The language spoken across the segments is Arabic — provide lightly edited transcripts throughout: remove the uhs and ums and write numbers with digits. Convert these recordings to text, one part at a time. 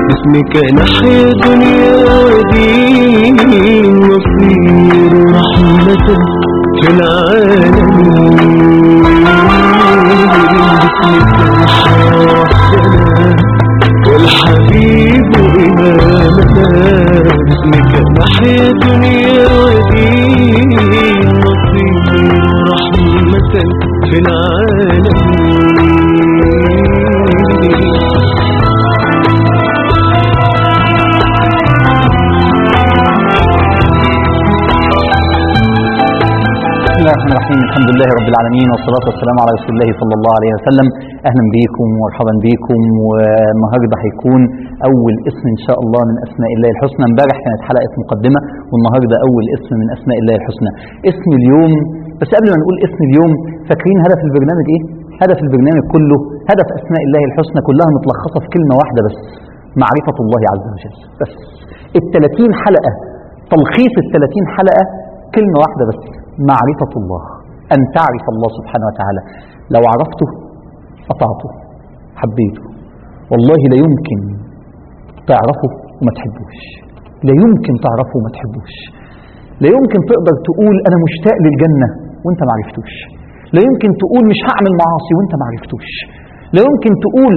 باسمك نحيا دنيا ودين نصير رحمة في العالمين. باسمك نحيا وحدنا والحبيب إمامنا. باسمك نحيا دنيا ودين نصير رحمة في العالمين. بسم الله الرحمن الرحيم. الحمد لله رب العالمين والصلاة والسلام على رسول الله صلى الله عليه وسلم. أهلا بيكم ومرحبا بيكم. والنهاردة هيكون أول اسم إن شاء الله من أسماء الله الحسنى. امبارح كانت حلقة مقدمة والنهاردة أول اسم من أسماء الله الحسنى. اسم اليوم، بس قبل ما نقول اسم اليوم، فاكرين هدف البرنامج إيه؟ هدف البرنامج كله، هدف أسماء الله الحسنى كلها متلخصة في كلمة واحدة بس: معرفة الله عز وجل. بس ال30 حلقة، تلخيص ال30 حلقة كلمة واحدة بس: معرفة الله. أن تعرف الله سبحانه وتعالى. لو عرفته أطعته حبيته. والله لا يمكن تعرفه وما تحبوش، لا يمكن تعرفه وما تحبوش. لا يمكن تقدر تقول أنا مشتاق للجنة وانت ما عرفتوش. لا يمكن تقول مش هعمل معاصي وانت ما عرفتوش. لا يمكن تقول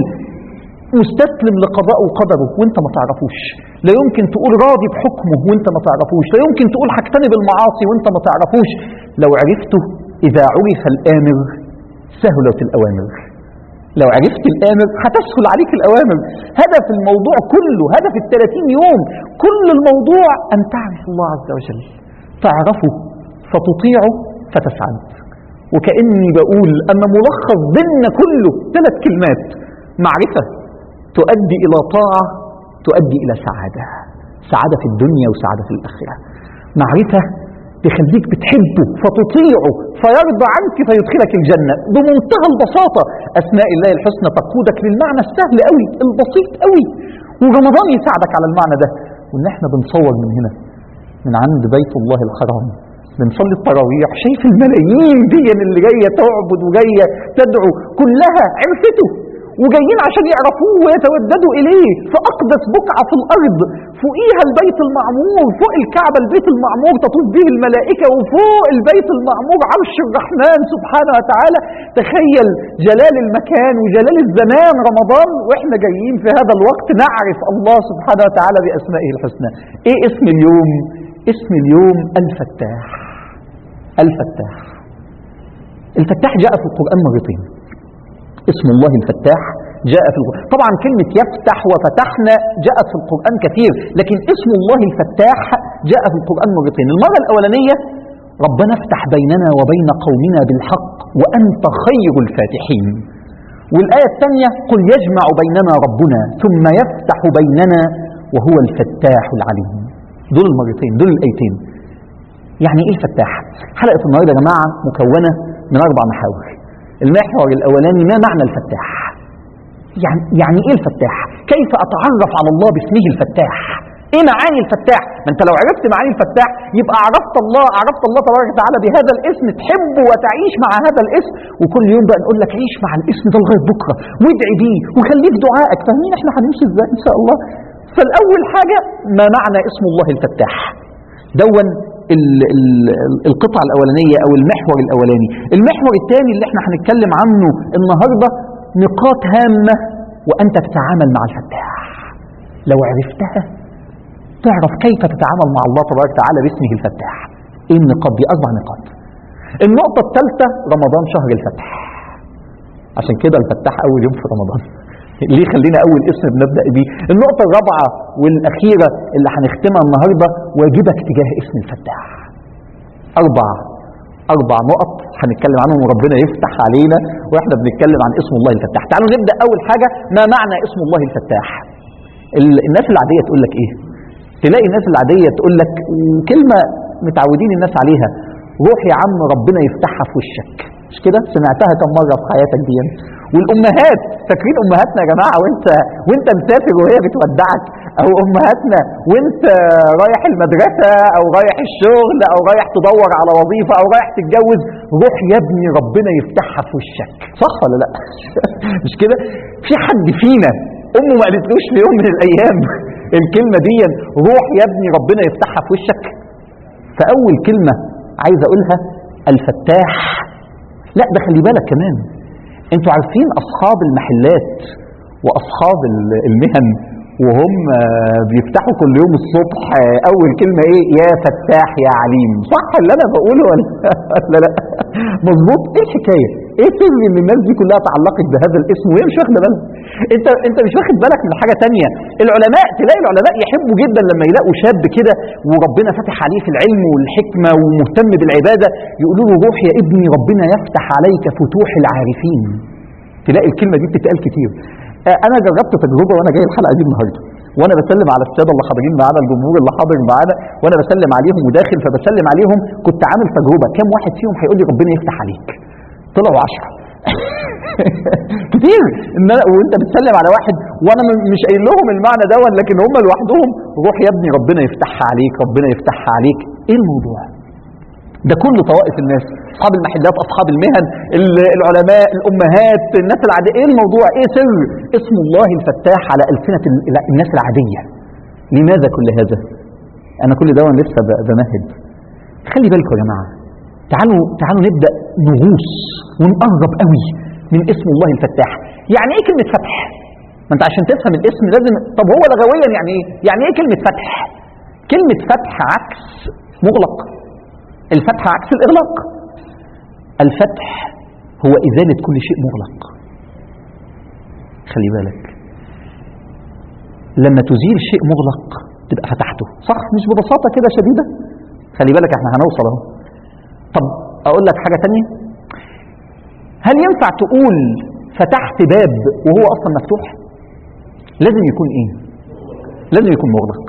مستسلم لقضاء وقدره وانت ما تعرفوش. لا يمكن تقول راضي بحكمه وانت ما تعرفوش. لا يمكن تقول هجتنب المعاصي وانت ما تعرفوش. لو عرفته، إذا عرف الآمر سهلت الأوامر. لو عرفت الآمر هتسهل عليك الأوامر. هدف الموضوع كله، هدف ال30 يوم، كل الموضوع أن تعرف الله عز وجل، تعرفه فتطيعه فتسعد. وكأني بقول أن ملخص ضمن كله 3 كلمات: معرفة تؤدي إلى طاعة تؤدي إلى سعادة، سعادة في الدنيا وسعادة في الآخرة. معرفة تخليك بتحبه فتطيعه فيرضى عنك فيدخلك الجنة. بمنتهى البساطة أسماء الله الحسنى تقودك للمعنى السهل قوي البسيط قوي. ورمضان يساعدك على المعنى ده. وإن احنا بنصور من هنا من عند بيت الله الحرام، بنصلي التراويح، شايف الملايين دي اللي جاية تعبد وجاية تدعو، كلها عرفته وجايين عشان يعرفوه ويتوددوا إليه في أقدس بقعة في الأرض، فوقيها البيت المعمور، فوق الكعبة البيت المعمور تطوف به الملائكة، وفوق البيت المعمور عرش الرحمن سبحانه وتعالى. تخيل جلال المكان وجلال الزمان رمضان، وإحنا جايين في هذا الوقت نعرف الله سبحانه وتعالى بأسمائه الحسنى. إيه اسم اليوم؟ اسم اليوم الفتاح. الفتاح. الفتاح جاء في القرآن مرتين. اسم الله الفتاح جاء في القرآن، طبعا كلمة يفتح وفتحنا جاءت في القرآن كثير، لكن اسم الله الفتاح جاء في القرآن مرتين. المرة الأولانية: ربنا افتح بيننا وبين قومنا بالحق وأنت خير الفاتحين. والآية الثانية: قل يجمع بيننا ربنا ثم يفتح بيننا وهو الفتاح العليم. دول المرتين، دول الآيتين. يعني إيه الفتاح؟ حلقة النهاردة يا جماعة مكونة من 4 محاور. المحور الأولاني: ما معنى الفتاح؟ يعني إيه الفتاح؟ كيف أتعرف على الله باسمه الفتاح؟ إيه معاني الفتاح؟ ما أنت لو عرفت معاني الفتاح يبقى عرفت الله تبارك وتعالى بهذا الاسم، تحبه وتعيش مع هذا الاسم. وكل يوم بقى نقول لك عيش مع الاسم ده لغاية بكرة وادعي بيه وخليك دعائك. فاهمين احنا هنمشي ازاي إن شاء الله؟ فالأول حاجة: ما معنى اسم الله الفتاح؟ دون القطعة الأولانية أو المحور الأولاني. المحور الثاني اللي احنا هنتكلم عنه النهاردة: نقاط هامة وأنت تتعامل مع الفتاح. لو عرفتها تعرف كيف تتعامل مع الله تبارك وتعالى باسمه الفتاح. ايه النقاط دي؟ 4 نقاط. النقطة الثالثة: رمضان شهر الفتح، عشان كده الفتاح أول يوم في رمضان. ليه خلينا أول اسم بنبدأ بيه؟ النقطة الرابعة والأخيرة اللي هنختمها النهاردة: واجبك تجاه اسم الفتاح. 4 نقط هنتكلم عنهم وربنا يفتح علينا واحنا بنتكلم عن اسم الله الفتاح. تعالوا نبدأ. أول حاجة: ما معنى اسم الله الفتاح؟ الناس العادية تقول لك إيه؟ تلاقي الناس العادية تقول لك كلمة متعودين الناس عليها: روح يا عم ربنا يفتحها في وشك. مش كده؟ سمعتها كم مرة في حياتك دي؟ والأمهات، فاكرين أمهاتنا يا جماعة وانت مسافر وهي بتودعك، أو أمهاتنا وانت رايح المدرسة أو رايح الشغل أو رايح تدور على وظيفة أو رايح تتجوز: روح يا ابني ربنا يفتحها في وشك. صح ولا لا؟ مش كده؟ في حد فينا امه ما قالتلوش في يوم من الايام الكلمه دي روح يا ابني ربنا يفتحها في وشك؟ فاول كلمه عايز اقولها الفتاح. لا ده خلي بالك كمان، انتوا عارفين اصحاب المحلات واصحاب المهن وهم بيفتحوا كل يوم الصبح اول كلمه ايه؟ يا فتاح يا عليم. صح اللي انا بقوله ولا لا؟ مظبوط. ايه الحكايه؟ ايه سر ان الناس دي كلها تعلقت بهذا الاسم وهي مش واخده بالها؟ انت مش واخد بالك من حاجه تانية. العلماء، تلاقي العلماء يحبوا جدا لما يلاقوا شاب كده وربنا فتح عليه في العلم والحكمه ومهتم بالعباده، يقولوا له روح يا ابني ربنا يفتح عليك فتوح العارفين. تلاقي الكلمه دي بتتقال كتير. انا جربت تجربه وانا جاي الحلقه دي النهارده، وانا بسلم على الساده اللي حاضرين معانا، الجمهور اللي حاضر معانا، وانا بسلم عليهم وداخل فبسلم عليهم، كنت عامل تجربه كام واحد فيهم هيقول لي ربنا يفتح عليك؟ طلعوا 10 كتير. ان انا وانت بتسلم على واحد وانا مش قايل لهم المعنى ده، لكن هم لوحدهم روح يا ابني ربنا يفتحها عليك، ربنا يفتحها عليك. ايه الموضوع ده؟ كل طوائف الناس، اصحاب المحلات، اصحاب المهن، العلماء، الامهات، الناس العاديه. ايه الموضوع؟ ايه سر اسم الله الفتاح على السنه الناس العاديه؟ لماذا كل هذا؟ انا كل ده وانا لسه بمهد. خلي بالكم يا جماعه، تعالوا نبدا نغوص ونقرب قوي من اسم الله الفتاح. يعني ايه كلمه فتح؟ ما انت عشان تفهم الاسم لازم. طب هو لغويا يعني ايه؟ يعني ايه كلمه فتح؟ كلمه فتح عكس مغلق. الفتح عكس الإغلاق. الفتح هو إزالة كل شيء مغلق. خلي بالك، لما تزيل شيء مغلق تبقى فتحته، صح؟ مش ببساطة كده شديدة. خلي بالك احنا هنوصل اهو. طب أقول لك حاجة تانية، هل ينفع تقول فتحت باب وهو أصلا مفتوح؟ لازم يكون إيه؟ لازم يكون مغلق.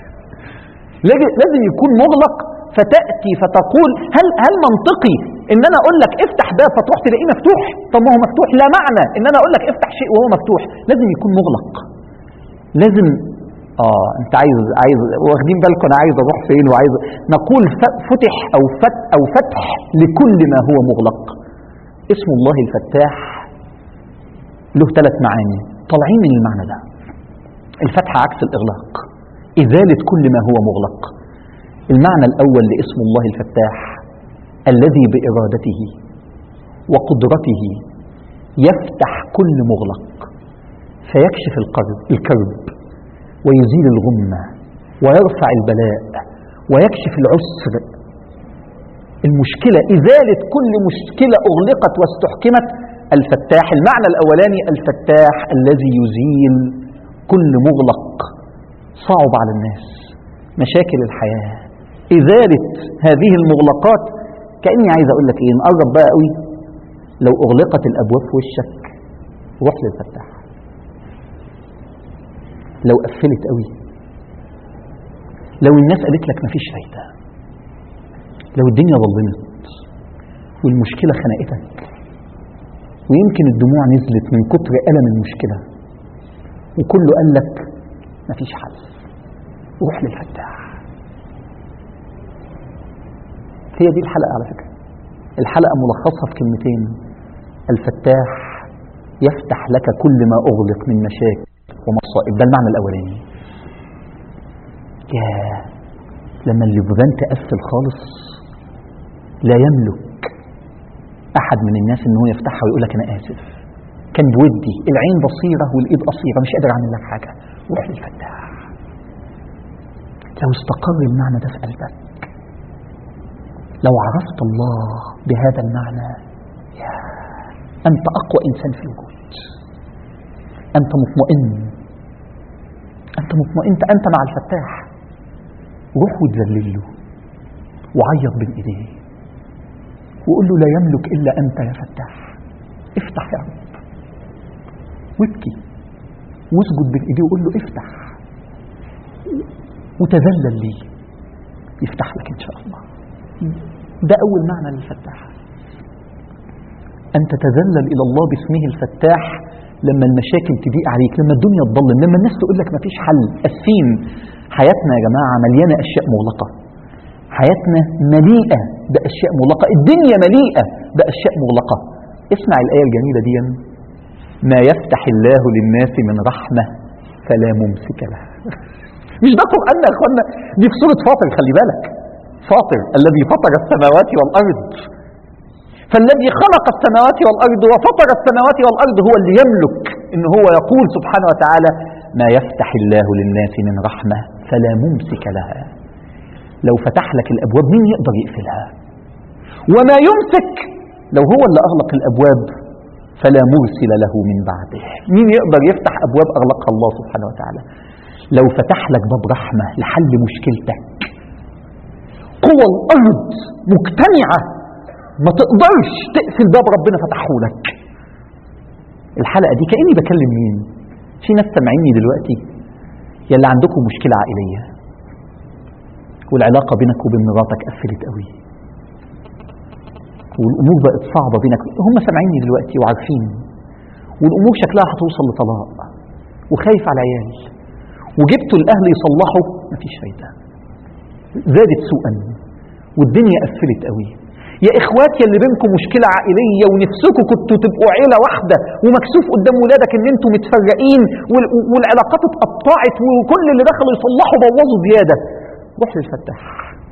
لازم يكون مغلق. فتأتي فتقول هل منطقي ان انا اقول لك افتح باب فتروح تلاقيه مفتوح؟ طب ما هو مفتوح. لا معنى ان انا اقول لك افتح شيء وهو مفتوح، لازم يكون مغلق. لازم انت عايز واخدين بالكم انا عايز اروح فين؟ وعايز نقول فتح او فتح لكل ما هو مغلق. اسم الله الفتاح له 3 معاني طالعين من المعنى ده. الفتح عكس الاغلاق، ازالة كل ما هو مغلق. المعنى الأول لاسم الله الفتاح الذي بإرادته وقدرته يفتح كل مغلق، فيكشف الكرب ويزيل الغمة ويرفع البلاء ويكشف العسر، المشكلة، إزالة كل مشكلة أغلقت واستحكمت. الفتاح المعنى الأولاني الفتاح الذي يزيل كل مغلق صعب على الناس، مشاكل الحياة، إزالة هذه المغلقات. كأني عايز أقول لك إيه، نقرب بقى قوي. لو أغلقت الأبواب في وشك روح للفتاح. لو قفلت قوي، لو الناس قالت لك مفيش فايدة، لو الدنيا ظلمت والمشكلة خنقتك ويمكن الدموع نزلت من كتر ألم المشكلة وكله قال لك مفيش حل، روح للفتاح. هي دي الحلقة على فكرة. الحلقة ملخصها في كلمتين: الفتاح يفتح لك كل ما أغلق من مشاكل ومصائب. ده المعنى الأولاني. لما اليبغان تقفل خالص لا يملك أحد من الناس إن هو يفتحها ويقول لك أنا آسف، كان بودي، العين بصيرة والإيد قصيرة، مش قادر أعمل لك حاجة. روح للفتاح. لو استقر المعنى ده في قلبك، لو عرفت الله بهذا المعنى، أنت أقوى إنسان في الوجود. أنت مطمئن، أنت مع الفتاح. روح وتذلل له وعيط بين إيديه وقول له لا يملك إلا أنت يا فتاح، افتح يا رب، وابكي واسجد بين إيديه وقول له افتح وتذلل لي، يفتح لك إن شاء الله. ده أول معنى للفتاح، أن تتذلل إلى الله باسمه الفتاح. لما المشاكل تضيق عليك، لما الدنيا تضلم، لما الناس تقول لك مفيش حل، قاسين. حياتنا يا جماعة مليانة أشياء مغلقة، حياتنا مليئة بأشياء مغلقة، الدنيا مليئة بأشياء مغلقة. اسمع الآية الجميلة دي: ما يفتح الله للناس من رحمة فلا ممسك لها. مش ده قرآن يا اخوانا، دي في سورة فاطر، خلي بالك، فاطر الذي فطر السماوات والأرض، فالذي خلق السماوات والأرض وفطر السماوات والأرض هو اللي يملك إن هو يقول سبحانه وتعالى ما يفتح الله للناس من رحمة فلا ممسك لها. لو فتح لك الأبواب مين يقدر يقفلها؟ وما يمسك لو هو اللي أغلق الأبواب فلا مرسل له من بعده. مين يقدر يفتح أبواب أغلقها الله سبحانه وتعالى؟ لو فتح لك باب رحمة لحل مشكلتك، قوى الأرض مجتمعة ما تقدرش تقفل باب ربنا فتحه لك. الحلقة دي كأني بكلم مين؟ في ناس سامعيني دلوقتي يلي عندكم مشكلة عائلية والعلاقة بينك وبين مراتك قفلت قوي والأمور بقت صعبة بينك، هم سامعيني دلوقتي وعارفين، والأمور شكلها هتوصل لطلاق وخايف على العيال، وجبتوا الأهل يصلحوا مفيش فايدة، زادت سوءا والدنيا قفلت قوي. يا إخواتي اللي بينكم مشكلة عائلية ونفسكم كنتوا تبقوا عيلة واحدة ومكسوف قدام ولادك ان انتوا متفرقين والعلاقات اتقطعت وكل اللي دخلوا يصلحوا بوظوا زيادة، روح للفتاح،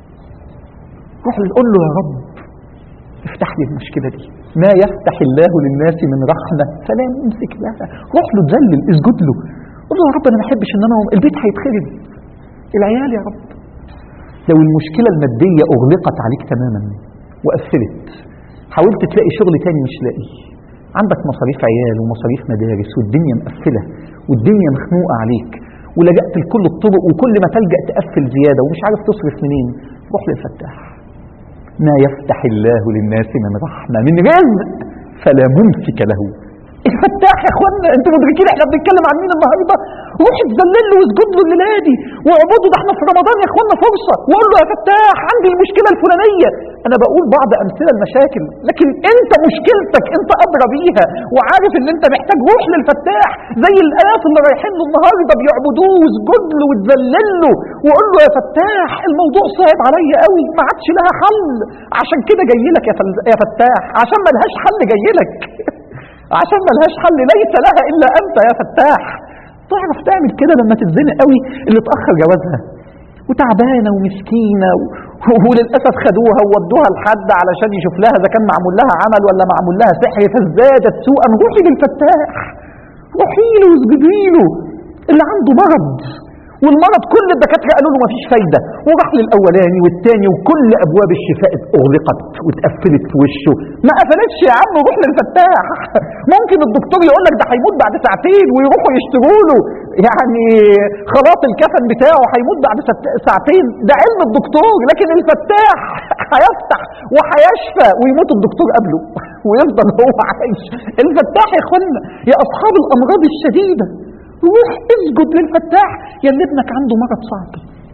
روح قول له يا رب افتح لي المشكلة دي. ما يفتح الله للناس من رحمة فلا يمسك لها. روح له تذلل، اسجد له، قول له يا رب انا ما احبش ان انا البيت هيتخرب، العيال يا رب. لو المشكلة المادية اغلقت عليك تماما وقفلت، حاولت تلاقي شغل تاني مش لاقي، عندك مصاريف عيال ومصاريف مدارس والدنيا مقفلة والدنيا مخنوقة عليك ولجأت لكل الطرق وكل ما تلجأ تقفل زيادة ومش عارف تصرف منين، روح للفتاح. ما يفتح الله للناس من رحمة من رزق فلا ممسك له. الفتاح يا اخوانا، انتوا مدركين احنا بنتكلم عن مين النهارده؟ روح اتذلل له واسجد له الليله دي واعبده، ده احنا في رمضان يا اخوانا فرصه، وقول له يا فتاح عندي المشكله الفلانيه. انا بقول بعض امثله المشاكل، لكن انت مشكلتك انت ادرى بيها وعارف ان انت محتاج. روح للفتاح زي الايات اللي رايحين له النهارده بيعبدوه، واسجد له وتذلل له وقول له يا فتاح الموضوع صعب عليا قوي ما عادش لها حل، عشان كده جاي لك يا فتاح، عشان ما لهاش حل جاي لك عشان ما لهاش حل، ليس لها إلا أنت يا فتاح. تعرف تعمل كده لما تتزنق قوي، اللي اتأخر جوازها وتعبانة ومسكينة وللأسف خدوها وودوها لحد علشان يشوف لها إذا كان معمول لها عمل ولا معمول لها سحر فازدادت سوءا، روحي للفتاح، روحي له واسجدي له. اللي عنده مرض والمرض كل الدكاتره قالوا له مفيش فايده، وراح للاولاني والثاني وكل ابواب الشفاء اغلقت واتقفلت في وشه. ما قفلتش يا عم، روح للفتاح. ممكن الدكتور يقول لك ده هيموت بعد ساعتين ويروحوا يشتروا له يعني خلاط الكفن بتاعه هيموت بعد ساعتين، ده علم الدكتور، لكن الفتاح هيفتح وهيشفى ويموت الدكتور قبله ويفضل هو عايش. الفتاح يا اخوانا يا اصحاب الامراض الشديده، روح اسجد للفتاح. يا اللي ابنك عنده مرض صعب،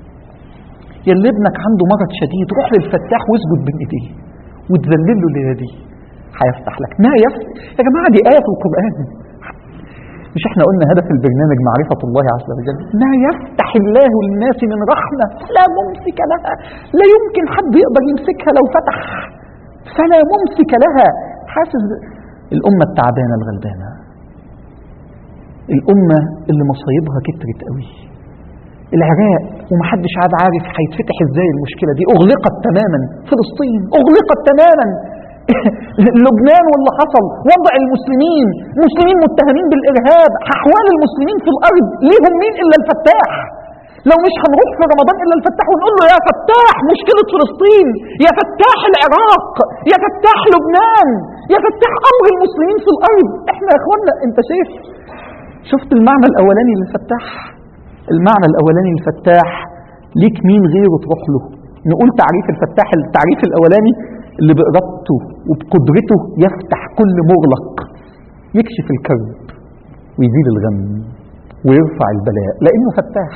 يا اللي ابنك عنده مرض شديد، روح للفتاح واسجد بين ايديه وتذلل له الليله دي، هيفتح لك. ما يفتح يا جماعه، دي ايه في القران، مش احنا قلنا هدف البرنامج معرفه الله عز وجل؟ ما يفتح الله للناس من رحمه فلا ممسك لها، لا يمكن حد يقدر يمسكها لو فتح، فلا ممسك لها. حاسس الامه التعبانه الغلبانه، الأمة اللي مصايبها كترت قوي، العراق ومحدش عارف هيتفتح ازاي المشكلة دي، أغلقت تماما، فلسطين أغلقت تماما، لبنان واللي حصل، وضع المسلمين متهمين بالإرهاب، أحوال المسلمين في الأرض، ليهم مين إلا الفتاح؟ لو مش هنروح في رمضان إلا الفتاح ونقول له يا فتاح مشكلة فلسطين، يا فتاح العراق، يا فتاح لبنان، يا فتاح أمر المسلمين في الأرض. احنا يا اخوانا انت شفت المعنى الأولاني للفتاح؟ المعنى الأولاني للفتاح ليك مين غيره تروح له؟ نقول تعريف الفتاح، التعريف الأولاني اللي بإرادته وبقدرته يفتح كل مغلق، يكشف الكرب ويزيل الغم ويرفع البلاء لأنه فتاح.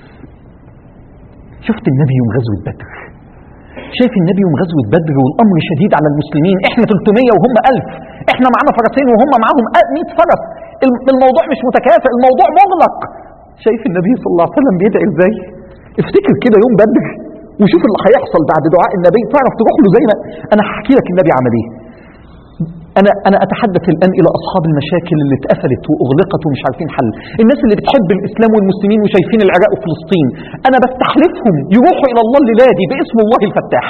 شفت النبي يوم غزوة بدر، شايف النبي يوم غزوة بدر والأمر شديد على المسلمين، احنا 300 وهم 1000، احنا معنا فرسين وهم معاهم 100 فرس، الموضوع مش متكافئ، الموضوع مغلق. شايف النبي صلى الله عليه وسلم بيدعي ازاي؟ افتكر كده يوم بدر وشوف اللي هيحصل بعد دعاء النبي، تعرف تروح له زي ما انا هحكي لك النبي عمل ايه. أنا أتحدث الآن إلى أصحاب المشاكل اللي اتقفلت وأغلقت ومش عارفين حل، الناس اللي بتحب الإسلام والمسلمين وشايفين العراق وفلسطين، أنا بستحلفهم يروحوا إلى الله الليلة دي باسم الله الفتاح.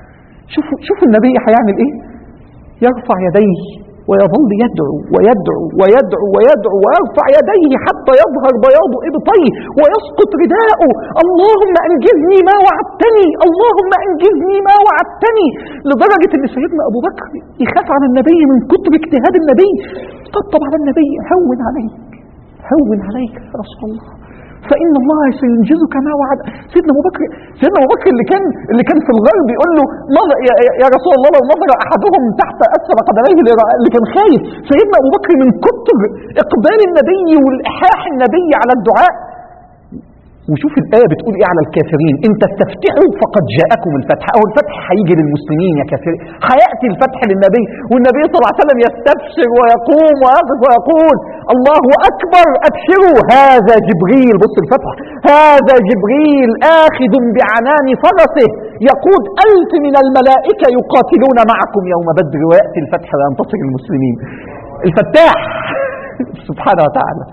شوفوا النبي هيعمل إيه؟ يرفع يديه ويظل يدعو ويدعو ويدعو ويدعو ويرفع يديه حتى يظهر بياض إبطيه ويسقط رداءه، اللهم أنجزني ما وعدتني، اللهم أنجزني ما وعدتني، لدرجة أن سيدنا أبو بكر يخاف على النبي من كتر اجتهاد النبي، طبطب على النبي، هون عليك هون عليك يا رسول الله، فإن الله سينجزك ما وعد. سيدنا أبو بكر اللي كان في الغرب يقول له يا رسول الله لو نظر أحدهم تحت أسفل قدميه، اللي كان خايف. سيدنا أبو بكر من كتر إقبال النبي والإلحاح النبي على الدعاء. وشوف الآية بتقول إيه على الكافرين، إن تستفتحوا فقد جاءكم الفتح، أو الفتح هيجي للمسلمين يا كافرين، هيأتي الفتح للنبي، والنبي صلى الله عليه وسلم يستبشر ويقوم ويقف ويقول الله أكبر أبشروا هذا جبريل، بص الفتح، هذا جبريل آخذ بعنان فرسه يقود 1000 من الملائكة يقاتلون معكم يوم بدر، ويأتي الفتح وينتصر المسلمين. الفتاح سبحانه وتعالى.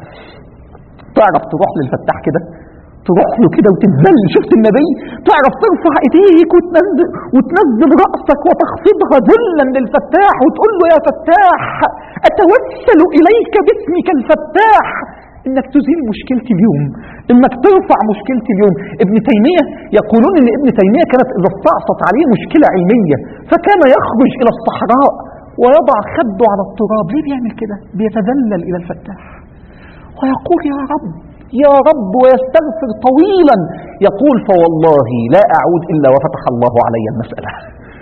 تعرف تروح للفتاح كده، تروح له كده وتتذل، شفت النبي تعرف ترفع ايديك وتنزل رأسك وتخفضها ذلا للفتاح وتقول له يا فتاح اتوسل اليك باسمك الفتاح انك تزيل مشكلتي اليوم، انك ترفع مشكلتي اليوم. ابن تيمية يقولون ان ابن تيمية كانت اذا استعصت عليه مشكلة علمية فكان يخرج الى الصحراء ويضع خده على التراب. ليه بيعمل كده؟ بيتذلل الى الفتاح ويقول يا رب ويستغفر طويلا، يقول فوالله لا أعود إلا وفتح الله علي المسألة.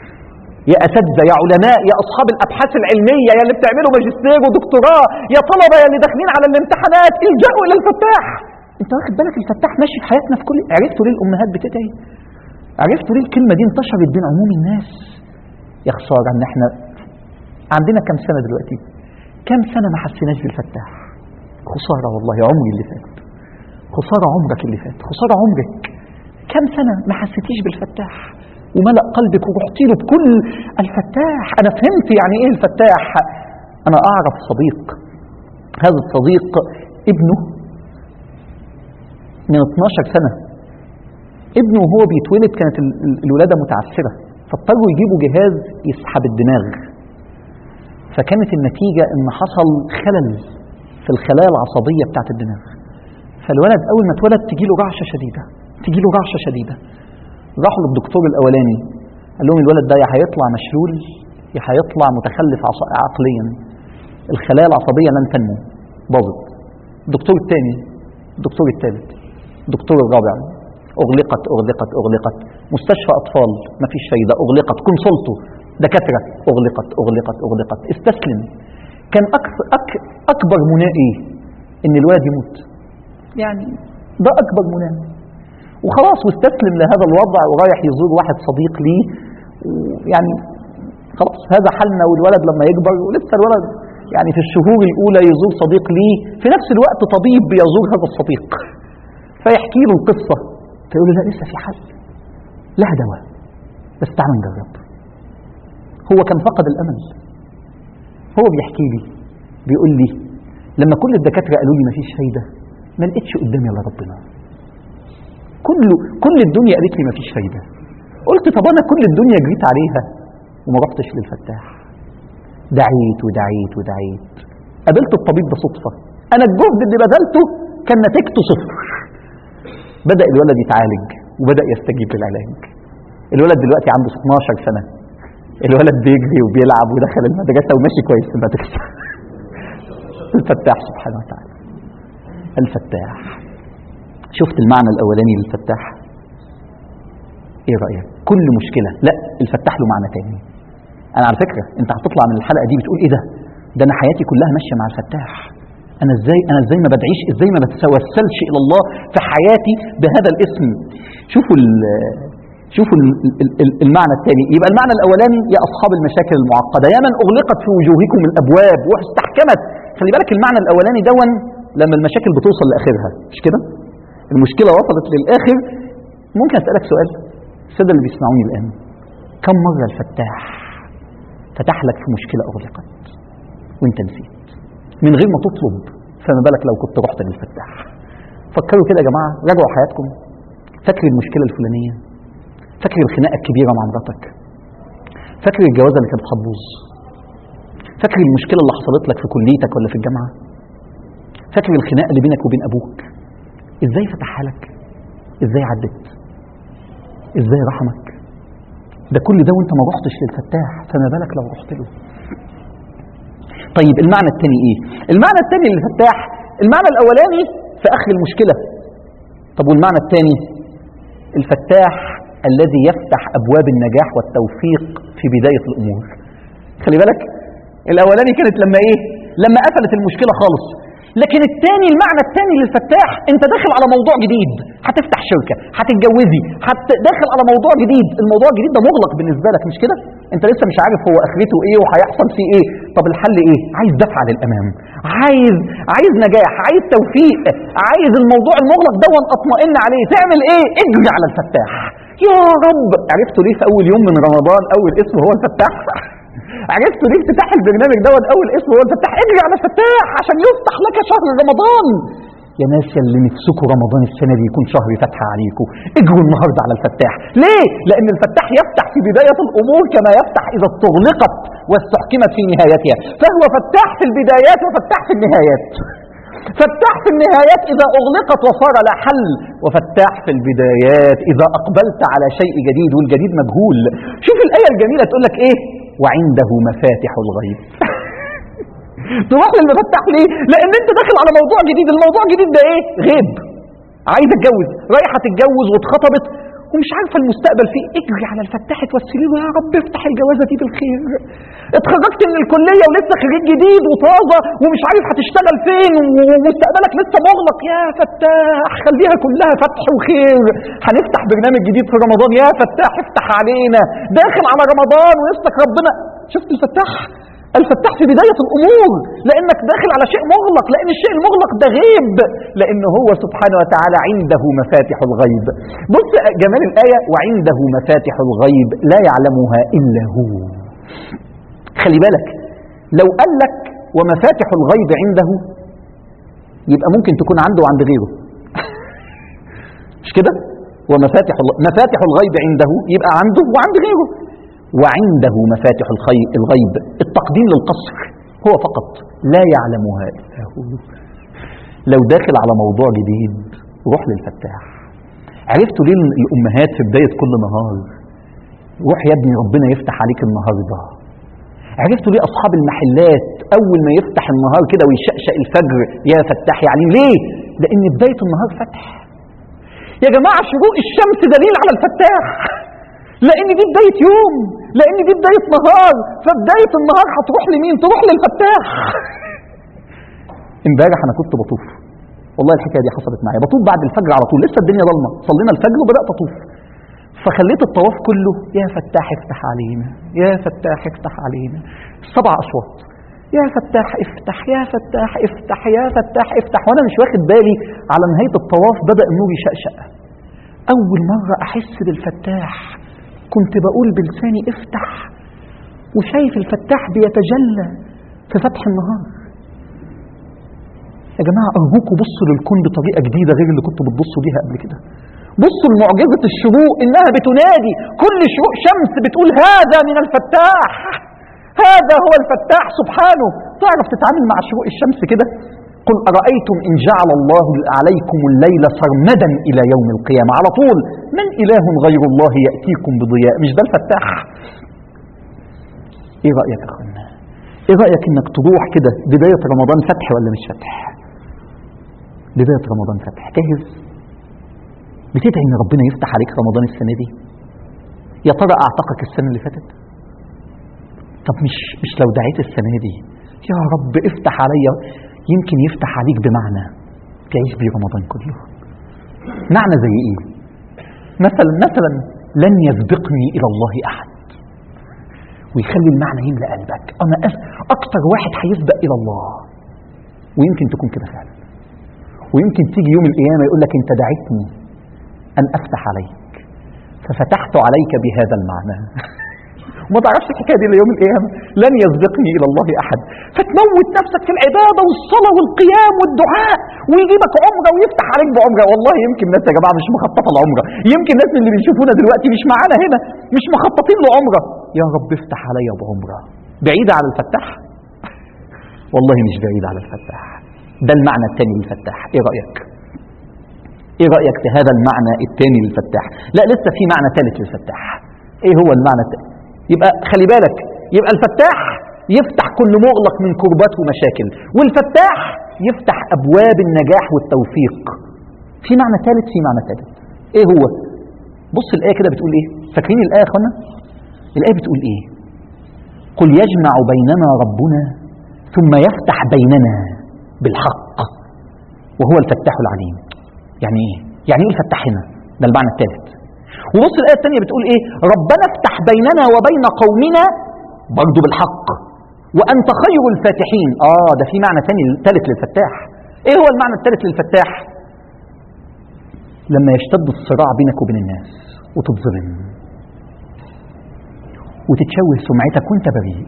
يا أساتذة، يا علماء، يا أصحاب الأبحاث العلمية، يا اللي بتعملوا ماجستير ودكتوراه، يا طلبة، يا اللي داخلين على الامتحانات، الجأوا إلى الفتاح. أنت واخد بالك الفتاح ماشي في حياتنا في كل. عرفتوا ليه الأمهات بتدعي؟ عرفتوا ليه الكلمة دي انتشرت بين عموم الناس؟ يا خسارة إن إحنا عندنا كم سنة دلوقتي؟ كم سنة ما حسيناش بالفتاح؟ خسارة والله عمري اللي فات، خسارة عمرك اللي فات، خسارة عمرك. كم سنة ما حسيتيش بالفتاح وملأ قلبك ورحتي له بكل الفتاح. أنا فهمت يعني إيه الفتاح. أنا أعرف صديق، هذا الصديق ابنه من 12 سنة، ابنه وهو بيتولد كانت الولادة متعسرة، فاضطروا يجيبوا جهاز يسحب الدماغ، فكانت النتيجة إن حصل خلل في الخلايا العصبية بتاعت الدماغ، فالولد أول ما اتولد تجيله رعشة شديدة. راحوا للدكتور الأولاني قال لهم الولد ده يا هيطلع مشلول يا هيطلع متخلف عقليا، الخلايا العصبية لن تنمو، باظت. الدكتور الثاني، الدكتور الثالث، الدكتور الرابع، أغلقت. مستشفى أطفال ما فيش فايدة، أغلقت. كونسلته دكاترة، أغلقت. استسلم. كان أكبر منائي إن الولد يموت، يعني ده أكبر منائي، وخلاص واستسلم لهذا الوضع ورايح يزور واحد صديق ليه، يعني خلاص هذا حالنا. والولد لما يكبر ولسه الولد يعني في الشهور الأولى يزور صديق ليه، في نفس الوقت طبيب بيزور هذا الصديق فيحكي له القصة، فيقول له لا لسه في حل، لها دواء، بس تعال نجرب. هو كان فقد الأمل. هو بيحكي لي بيقول لي لما كل الدكاترة قالوا لي مفيش فايدة ما لقيتش قدامي الا ربنا، كل الدنيا قالت لي مفيش فايدة، قلت طب انا كل الدنيا جريت عليها وما رحتش للفتاح. دعيت قابلت الطبيب بصدفة، انا الجهد اللي بذلته كان نتيجته صفر. بدأ الولد يتعالج وبدأ يستجيب للعلاج. الولد دلوقتي عنده 12 سنة، الولد بيجري وبيلعب ودخل المدرسة وماشي كويس في المدرسة. الفتاح سبحانه وتعالى. الفتاح. شفت المعنى الأولاني للفتاح؟ ايه رأيك؟ كل مشكلة لا الفتاح له معنى تاني. انا على فكرة انت هتطلع من الحلقة دي بتقول ايه ده انا حياتي كلها ماشية مع الفتاح، انا ازاي ما بدعيش، ازاي ما بتوسلش الى الله في حياتي بهذا الاسم. شوفوا المعنى الثاني. يبقى المعنى الاولاني يا اصحاب المشاكل المعقدة، يا من اغلقت في وجوهكم الابواب واستحكمت. خلي بالك المعنى الاولاني دون لما المشاكل بتوصل لاخرها، مش كده؟ المشكلة وصلت للاخر. ممكن اسألك سؤال السادة اللي بيسمعوني الان، كم مرة الفتاح فتح لك في مشكلة اغلقت؟ وانت نسيت من غير ما تطلب، فما بالك لو كنت رحت للفتاح. فكروا كده يا جماعة، راجعوا حياتكم. فاكر المشكلة الفلانية؟ فاكر الخناقة الكبيرة مع مراتك؟ فاكر الجوازة اللي كانت هتبوظ؟ فاكر المشكلة اللي حصلت لك في كليتك ولا في الجامعة؟ فاكر الخناقة اللي بينك وبين أبوك؟ إزاي فتحها لك؟ إزاي عدت؟ إزاي رحمك؟ ده كل ده وانت ما رحتش للفتاح، فما بالك لو رحت له. طيب المعنى الثاني ايه؟ المعنى الثاني للفتاح، المعنى الاولاني في اخر المشكلة. طب والمعنى الثاني؟ الفتاح الذي يفتح ابواب النجاح والتوفيق في بداية الامور. خلي بالك الاولاني كانت لما ايه؟ لما قفلت المشكلة خالص. لكن الثاني، المعنى الثاني للفتاح، انت داخل على موضوع جديد، هتفتح شركة، هتتجوزي، داخل على موضوع جديد. الموضوع الجديد ده مغلق بالنسبة لك، مش كده؟ انت لسه مش عارف هو اخرته ايه وهيحصل فيه ايه. طب الحل ايه؟ عايز دفعة للامام، عايز نجاح، عايز توفيق، عايز الموضوع المغلق ده اطمئن عليه. تعمل ايه؟ اجري على الفتاح. يا رب، عرفتوا ليه في اول يوم من رمضان اول اسم هو الفتاح؟ عرفتوا ليه افتتاح البرنامج دوت اول اسم هو الفتاح؟ اجري على الفتاح عشان يفتح لك شهر رمضان. يا ناس اللي نفسكم رمضان السنة دي يكون شهر فتح عليكم، اجروا النهاردة على الفتاح. ليه؟ لأن الفتاح يفتح في بداية الأمور كما يفتح إذا استغلقت واستحكمت في نهايتها، فهو فتاح في البدايات وفتاح في النهايات. فتاح في النهايات إذا أغلقت وصار لا حل، وفتاح في البدايات إذا أقبلت على شيء جديد والجديد مجهول. شوف الآية الجميلة تقول لك إيه؟ وعنده مفاتح الغيب. تروح للمفتاح ليه؟ لان انت داخل على موضوع جديد. الموضوع الجديد ده ايه؟ غيب. عايز اتجوز، رايحه تتجوز واتخطبت ومش عارفه المستقبل فيه، اجري على الفتاح توسلي له، يا رب افتح الجوازه دي بالخير. اتخرجت من الكليه ولسه خريج جديد وطازه ومش عارف هتشتغل فين ومستقبلك لسه مغلق، يا فتاح خليها كلها فتح وخير. هنفتح برنامج جديد في رمضان، يا فتاح افتح علينا. داخل على رمضان ونفسك ربنا. شفت الفتاح؟ الفتاح في بداية الأمور، لأنك داخل على شيء مغلق، لأن الشيء المغلق ده غيب، لأن هو سبحانه وتعالى عنده مفاتح الغيب. بص جمال الآية، وعنده مفاتح الغيب لا يعلمها إلا هو. خلي بالك لو قال لك ومفاتح الغيب عنده، يبقى ممكن تكون عنده وعند غيره. مش كده؟ مفاتح الغيب عنده يبقى عنده وعند غيره. وعنده مفاتح الغيب، التقديم للقصر، هو فقط لا يعلمها إلا هو. لو داخل على موضوع جديد روح للفتاح. عرفتوا ليه الأمهات في بداية كل نهار روح يا ابني ربنا يفتح عليك النهاردة؟ عرفتوا ليه أصحاب المحلات أول ما يفتح النهار كده ويشقشق الفجر يا فتاح يعني ليه؟ لأن بداية النهار فتح. يا جماعة شروق الشمس دليل على الفتاح، لأن دي بداية يوم، لأن دي بداية نهار، فبداية النهار هتروح لمين؟ تروح للفتاح. امبارح أنا كنت بطوف، والله الحكاية دي حصلت معايا، بطوف بعد الفجر على طول، لسه الدنيا ضلمة، صلينا الفجر وبدأت أطوف، فخليت الطواف كله يا فتاح افتح علينا، يا فتاح افتح علينا، 7 أصوات، يا فتاح افتح، يا فتاح افتح، يا فتاح افتح، وأنا مش واخد بالي على نهاية الطواف بدأ النور يشقشق. أول مرة أحس بالفتاح كنت بقول بلساني افتح، وشايف الفتاح بيتجلى في فتح النهار. يا جماعة أرجوكوا بصوا للكون بطريقة جديدة غير اللي كنتوا بتبصوا بيها قبل كده. بصوا لمعجزة الشروق، إنها بتنادي، كل شروق شمس بتقول هذا من الفتاح، هذا هو الفتاح سبحانه. تعرف تتعامل مع شروق الشمس كده؟ قل أرأيتم إن جعل الله عليكم الليل سرمدا إلى يوم القيامة، على طول من إله غير الله يأتيكم بضياء؟ مش ده الفتاح؟ إيه رأيك يا أخوانا؟ إيه رأيك إنك تروح كده بداية رمضان فتح ولا مش فتح؟ بداية رمضان فتح، جاهز؟ بتدعي إن ربنا يفتح عليك رمضان السنة دي؟ يا ترى أعتقك السنة اللي فاتت؟ طب مش لو دعيت السنة دي يا رب افتح عليا، يمكن يفتح عليك بمعنى تعيش بيه رمضان كله. معنى زي ايه؟ مثلا لن يسبقني الى الله احد، ويخلي المعنى يملأ قلبك. انا اكتر واحد هيسبق الى الله، ويمكن تكون كده فعلا، ويمكن تيجي يوم القيامة يقول لك انت دعيتني ان افتح عليك ففتحت عليك بهذا المعنى. وما تعرفش الحكايه دي ليوم القيامه، لن يسبقني الى الله احد. فتموت نفسك في العباده والصلاه والقيام والدعاء، ويجيبك عمره ويفتح عليك بعمره. والله يمكن ناس يا جماعه مش مخططه العمره، يمكن ناس من اللي بيشوفونا دلوقتي مش معانا هنا مش مخططين له عمره. يا رب افتح عليا بعمره. بعيده على الفتاح؟ والله مش بعيد على الفتاح. ده المعنى الثاني للفتاح. ايه رايك؟ ايه رايك في هذا المعنى الثاني للفتاح؟ لا لسه في معنى ثالث للفتاح. ايه هو المعنى الثالث؟ يبقى خلي بالك، يبقى الفتاح يفتح كل مغلق من كربات ومشاكل، والفتاح يفتح ابواب النجاح والتوفيق. في معنى ثالث، في معنى ثالث. ايه هو؟ بص الايه كده بتقول ايه؟ فاكرين الايه يا اخوانا؟ الايه بتقول ايه؟ قل يجمع بيننا ربنا ثم يفتح بيننا بالحق وهو الفتاح العليم. يعني ايه؟ يعني ايه الفتاح هنا؟ ده المعنى الثالث. وبص الآية الثانية بتقول ايه؟ ربنا افتح بيننا وبين قومنا برضو بالحق وأنت خير الفاتحين. ده في معنى ثالث للفتاح. ايه هو المعنى الثالث للفتاح؟ لما يشتد الصراع بينك وبين الناس وتتظلم وتتشوه سمعتك وانت بريء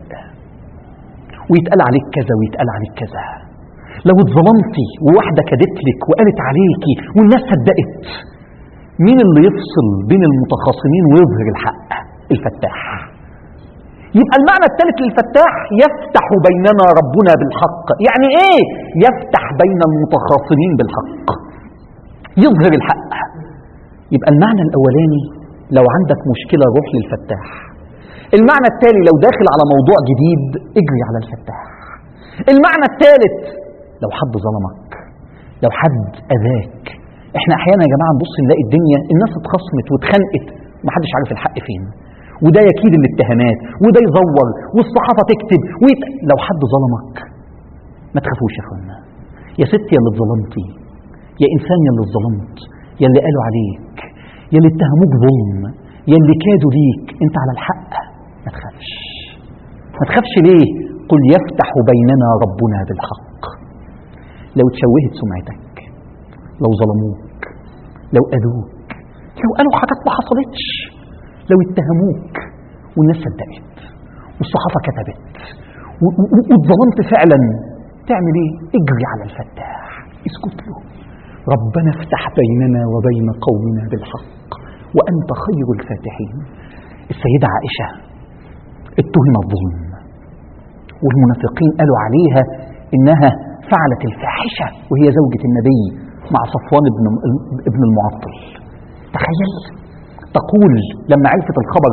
ويتقال عليك كذا ويتقال عليك كذا، لو اتظلمتي وواحدة كدت لك وقالت عليكي والناس صدقت، مين اللي يفصل بين المتخاصمين ويظهر الحق؟ الفتاح. يبقى المعنى الثالث للفتاح يفتح بيننا ربنا بالحق. يعني ايه؟ يفتح بين المتخاصمين بالحق، يظهر الحق. يبقى المعنى الاولاني لو عندك مشكلة روح للفتاح. المعنى التالي لو داخل على موضوع جديد اجري على الفتاح. المعنى الثالث لو حد ظلمك، لو حد اذاك. احنا احيانا يا جماعه نبص نلاقي الدنيا الناس اتخصمت واتخانقت ومحدش عارف الحق فين، وده يكيد الاتهامات وده يزور والصحافه تكتب لو حد ظلمك ما تخافوش يا اخوانا. يا ستي يا اللي اتظلمتي، يا انسان يا اللي اتظلمت، يا اللي قالوا عليك، يا اللي اتهموك ظلم، يا اللي كادوا ليك، انت على الحق. ما تخافش. ما تخافش ليه؟ قل يفتح بيننا ربنا بالحق. لو تشوهت سمعتك، لو ظلموك، لو أذوك، لو قالوا حاجات ما حصلتش، لو اتهموك والناس صدقت والصحافة كتبت واتظلمت فعلا، تعمل ايه؟ اجري على الفتاح، اسكت له. ربنا افتح بيننا وبين قومنا بالحق وأنت خير الفاتحين. السيدة عائشة اتهم الظلم والمنافقين قالوا عليها إنها فعلت الفاحشة وهي زوجة النبي مع صفوان ابن المعطل. تخيل، تقول لما عرفت الخبر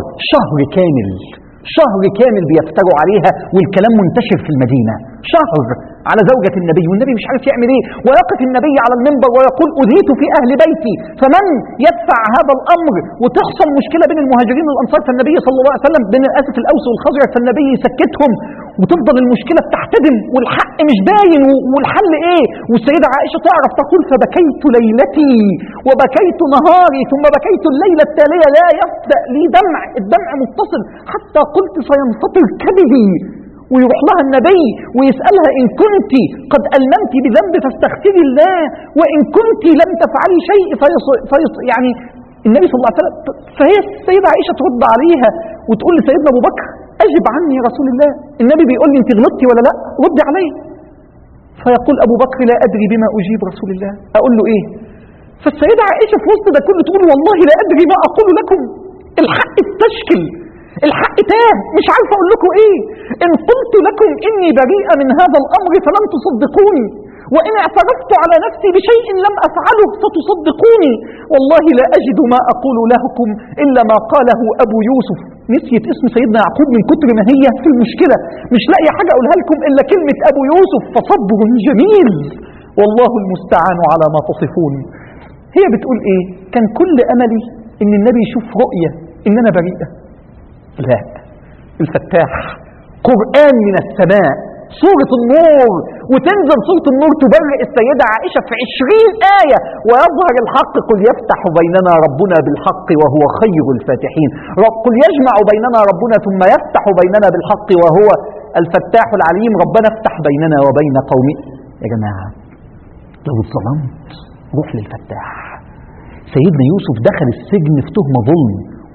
شهر كامل بيفتروا عليها والكلام منتشر في المدينة، شهر على زوجة النبي والنبي مش عارف يعمل ايه، ويقف النبي على المنبر ويقول أذيت في أهل بيتي فمن يدفع هذا الأمر، وتحصل مشكلة بين المهاجرين والأنصار فالنبي صلى الله عليه وسلم بين الأسف الأوس والخزرج فالنبي يسكتهم وتفضل المشكلة بتحتدم والحق مش باين والحل ايه. والسيدة عائشة تعرف تقول فبكيت ليلتي وبكيت نهاري ثم بكيت الليلة التالية لا يبدأ لي دمع، الدمع متصل حتى قلت سينفطر كبدي. ويروح لها النبي ويسألها إن كنت قد ألممت بذنب فاستغفري الله وإن كنت لم تفعلي شيء يعني النبي صلى الله عليه وسلم. فهي السيدة عائشة ترد عليها وتقول لسيدنا أبو بكر أجب عني يا رسول الله، النبي بيقول لي أنت غلطتي ولا لا، ردي عليه. فيقول أبو بكر لا أدري بما أجيب رسول الله، أقول له إيه؟ فالسيدة عائشة في وسط ده كله تقول والله لا أدري ما أقول لكم، الحق استشكل، الحق تاه، مش عارف أقول لكم إيه. إن قلت لكم إني بريئة من هذا الأمر فلن تصدقوني، وإن اعترفت على نفسي بشيء لم أفعله فتصدقوني، والله لا أجد ما أقول لكم إلا ما قاله أبو يوسف. نسيت اسم سيدنا يعقوب من كتر ما هي في المشكلة، مش لاقي حاجة أقولها لكم إلا كلمة أبو يوسف فصبر جميل والله المستعان على ما تصفون. هي بتقول إيه؟ كان كل أملي إن النبي يشوف رؤية إن أنا بريئة. لا، الفتاح قرآن من السماء سورة النور، وتنزل سورة النور تبرئ السيدة عائشة في 20 آية ويظهر الحق. قل يفتح بيننا ربنا بالحق وهو خير الفاتحين. قل يجمع بيننا ربنا ثم يفتح بيننا بالحق وهو الفتاح العليم. ربنا افتح بيننا وبين قومي. يا جماعة لو اتظلمت روح للفتاح. سيدنا يوسف دخل السجن في تهمة ظلم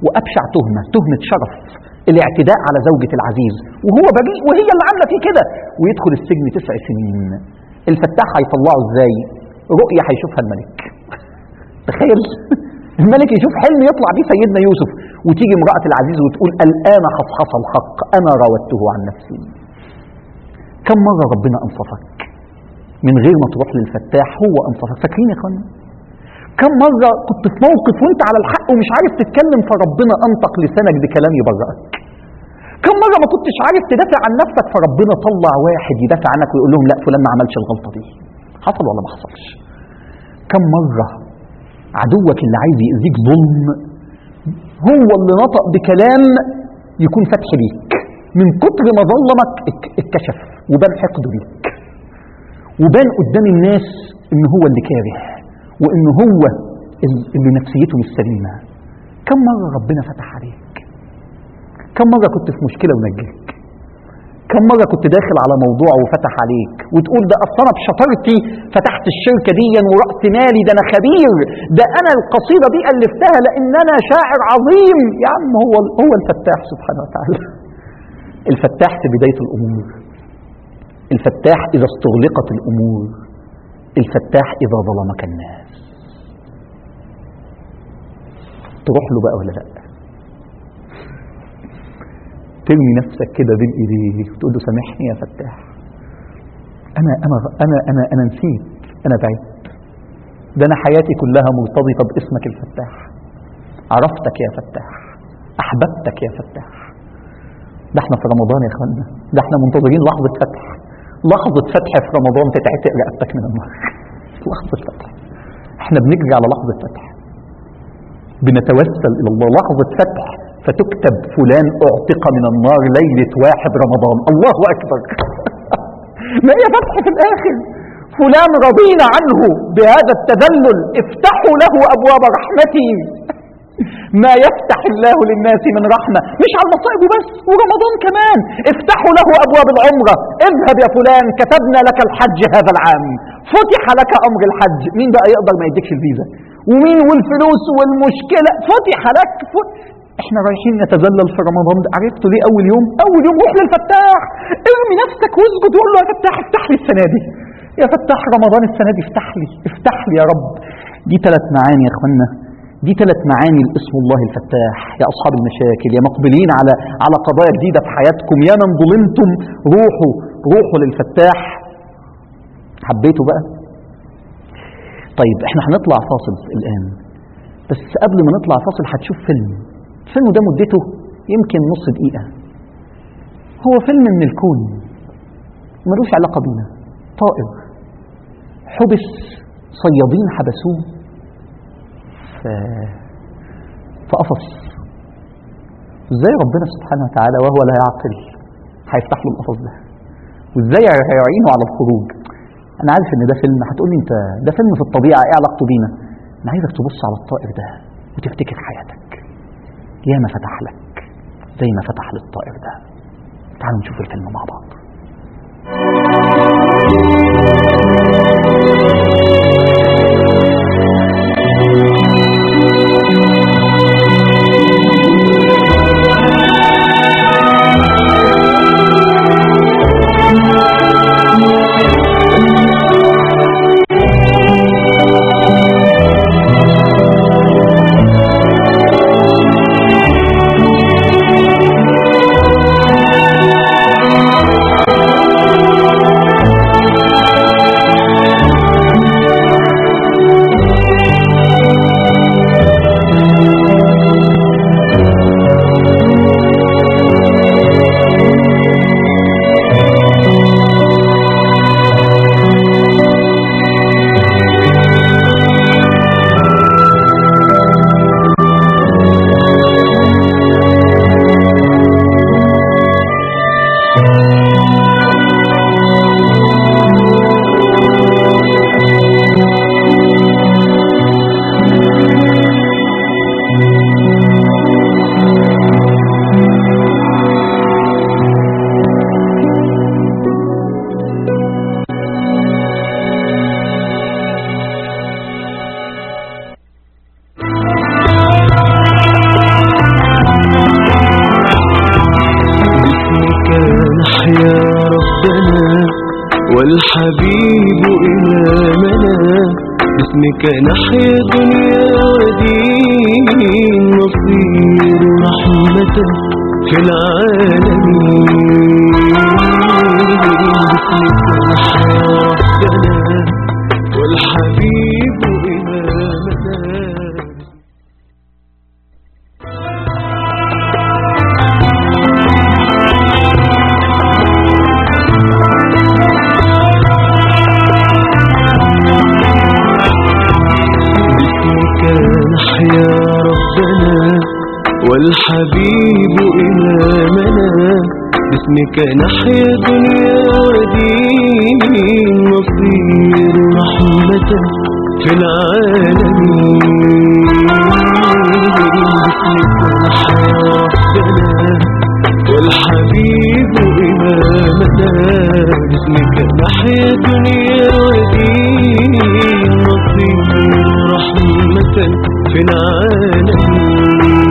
وأبشع تهمة شرف، الاعتداء على زوجة العزيز وهو بريء وهي اللي عاملة فيه كده، ويدخل السجن 9 سنين. الفتاح هيطلعه ازاي؟ رؤية هيشوفها الملك. تخيل الملك يشوف حلم يطلع بيه سيدنا يوسف، وتيجي امرأة العزيز وتقول الآن حصحص الحق أنا راودته عن نفسي. كم مرة ربنا أنصفك من غير ما تروح للفتاح، هو أنصفك. فاكرين يا اخوانا؟ كم مرة كنت في موقف وانت على الحق ومش عارف تتكلم، فربنا أنطق لسانك بكلام يبرئك. كم مرة ما كنتش عارف تدافع عن نفسك، فربنا طلع واحد يدافع عنك ويقول لهم لا فلان ما عملش الغلطة دي. حصل ولا ما حصلش؟ كم مرة عدوك اللي عايز يأذيك ظلم هو اللي نطق بكلام يكون فتح ليك، من كتر ما ظلمك اتكشف وبان حقده ليك، وبان قدام الناس ان هو اللي كاره، وان هو اللي نفسيته مش سليمة. كم مرة ربنا فتح عليك؟ كم مرة كنت في مشكلة ونجيك؟ كم مرة كنت داخل على موضوع وفتح عليك وتقول ده أصلا بشطارتي فتحت الشركة دي ورأس مالي، ده أنا خبير، ده أنا القصيدة دي ألفتها لأن أنا شاعر عظيم. يا عم هو الفتاح سبحانه وتعالى. الفتاح في بداية الأمور، الفتاح إذا استغلقت الأمور، الفتاح إذا ظلمك الناس. تروح له بقى ولا لأ؟ ترمي نفسك كده بين ايديه وتقول له سامحني يا فتاح، انا نسيت، انا بعدت، ده انا حياتي كلها مرتبطه باسمك الفتاح، عرفتك يا فتاح، احببتك يا فتاح. ده احنا في رمضان يا اخوانا، ده احنا منتظرين لحظه فتح، لحظه فتح في رمضان تتعتق رقبتك من النار. لحظه فتح، احنا بنجري على لحظه فتح، بنتوسل الى الله. لحظه فتح فتكتب فلان اعتق من النار ليلة 1 رمضان. الله أكبر. ما هي فتح في الآخر؟ فلان رضينا عنه بهذا التذلل، افتحوا له أبواب رحمتي. ما يفتح الله للناس من رحمة، مش على المصائب بس، ورمضان كمان. افتحوا له أبواب العمرة، اذهب يا فلان كتبنا لك الحج هذا العام، فتح لك أمر الحج. مين بقى يقدر ما يديكش الفيزا؟ ومين والفلوس والمشكلة؟ فتح لك احنا رايحين نتذلل في رمضان. عرفتوا ليه اول يوم روح للفتاح، ارمي نفسك واسجد وقول له يا فتاح افتح لي السنه دي، يا فتاح رمضان السنه دي افتح لي يا رب. دي 3 معاني يا اخوانا، دي 3 معاني لاسم الله الفتاح. يا اصحاب المشاكل، يا مقبلين على قضايا جديده في حياتكم، يا من ظلمتم، روحوا للفتاح. حبيتوا بقى؟ طيب احنا هنطلع فاصل الان، بس قبل ما نطلع فاصل هتشوف الفيلم ده مدته يمكن نص دقيقة. هو فيلم من الكون ملوش علاقة بينا. طائر حبس، صيادين حبسوه في قفص. ازاي ربنا سبحانه وتعالى وهو لا يعقل هيفتح له القفص ده؟ وازاي هيعينه على الخروج؟ انا عارف ان ده فيلم، هتقولي انت ده فيلم في الطبيعة، ايه علاقته بينا؟ انا عايزك تبص على الطائر ده وتفتكر حياتك، يا ما فتح لك زي ما فتح للطائر ده. تعالوا نشوف الفيلم مع بعض. باسمك نحيا دنيا ودين نصير رحمة في العالمين. باسمك نحيا ربنا والحبيب إمامنا. نحيا ربنا والحبيب إمامنا. باسمك نحيا دنيا ودين نصير رحمة في العالمين. باسمك نحيا ربنا والحبيب إمامنا. باسمك نحيا دنيا ودين نصير رحمة في العالمين.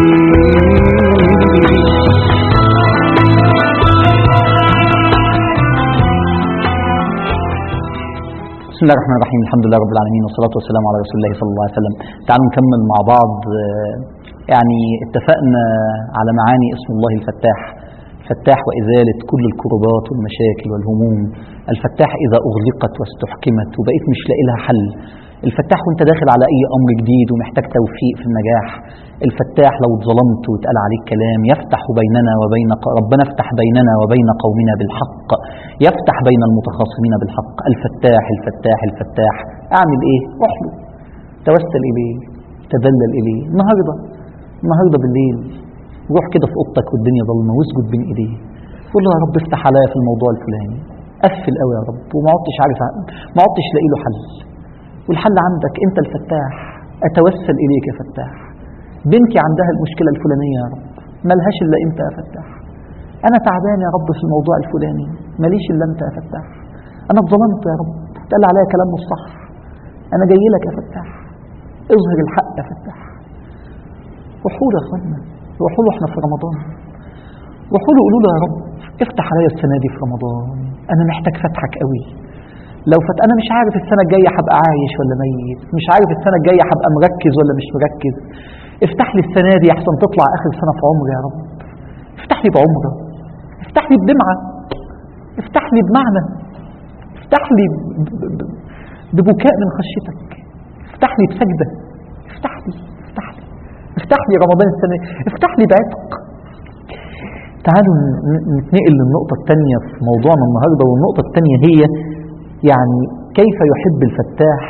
بسم الله الرحمن الرحيم. الحمد لله رب العالمين والصلاة والسلام على رسول الله صلى الله عليه وسلم. تعالوا نكمل مع بعض. يعني اتفقنا على معاني اسم الله الفتاح. الفتاح وإزالة كل الكربات والمشاكل والهموم. الفتاح إذا أغلقت واستحكمت وبقيت مش لاقي لها حل. الفتاح وانت داخل على أي أمر جديد ومحتاج توفيق في النجاح. الفتاح لو اتظلمت واتقال عليك كلام يفتح بيننا وبين ربنا افتح بيننا وبين قومنا بالحق، يفتح بين المتخاصمين بالحق. الفتاح الفتاح الفتاح. أعمل إيه؟ روح له، توسل إليه، تذلل إليه. النهاردة بالليل روح كده في أوضتك والدنيا ضلمة واسجد بين إيديه، قول له يا رب افتح عليا في الموضوع الفلاني، قفل قوي يا رب وما عدتش عارف، ما عدتش لاقي له حل، والحل عندك أنت الفتاح. أتوسل إليك يا فتاح. بنتي عندها المشكلة الفلانية يا رب، ملهاش إلا أنت يا فتاح. أنا تعبان يا رب في الموضوع الفلاني، ماليش إلا أنت يا فتاح. أنا اتظلمت يا رب، اتقال عليا كلام مش صح، أنا جاي لك يا فتاح، اظهر الحق يا فتاح. روحوا له يا اخوانا، روحوا له احنا في رمضان، روحوا له قولوا له يا رب افتح عليا السنة دي في رمضان، أنا محتاج فتحك قوي. لو أنا مش عارف السنة الجاية هبقى عايش ولا ميت، مش عارف السنة الجاية هبقى مركز ولا مش مركز. افتح لي السنة دي أحسن تطلع آخر سنة في عمري يا رب. افتح لي بعمرة، افتح لي بدمعة، افتح لي بمعنى، افتح لي ببكاء من خشيتك، افتح لي بسجدة، افتح لي افتح لي افتح لي رمضان السنة، افتح لي بعتق. تعالوا نتنقل للنقطة الثانية في موضوعنا النهاردة، والنقطة الثانية هي يعني كيف يحب الفتاح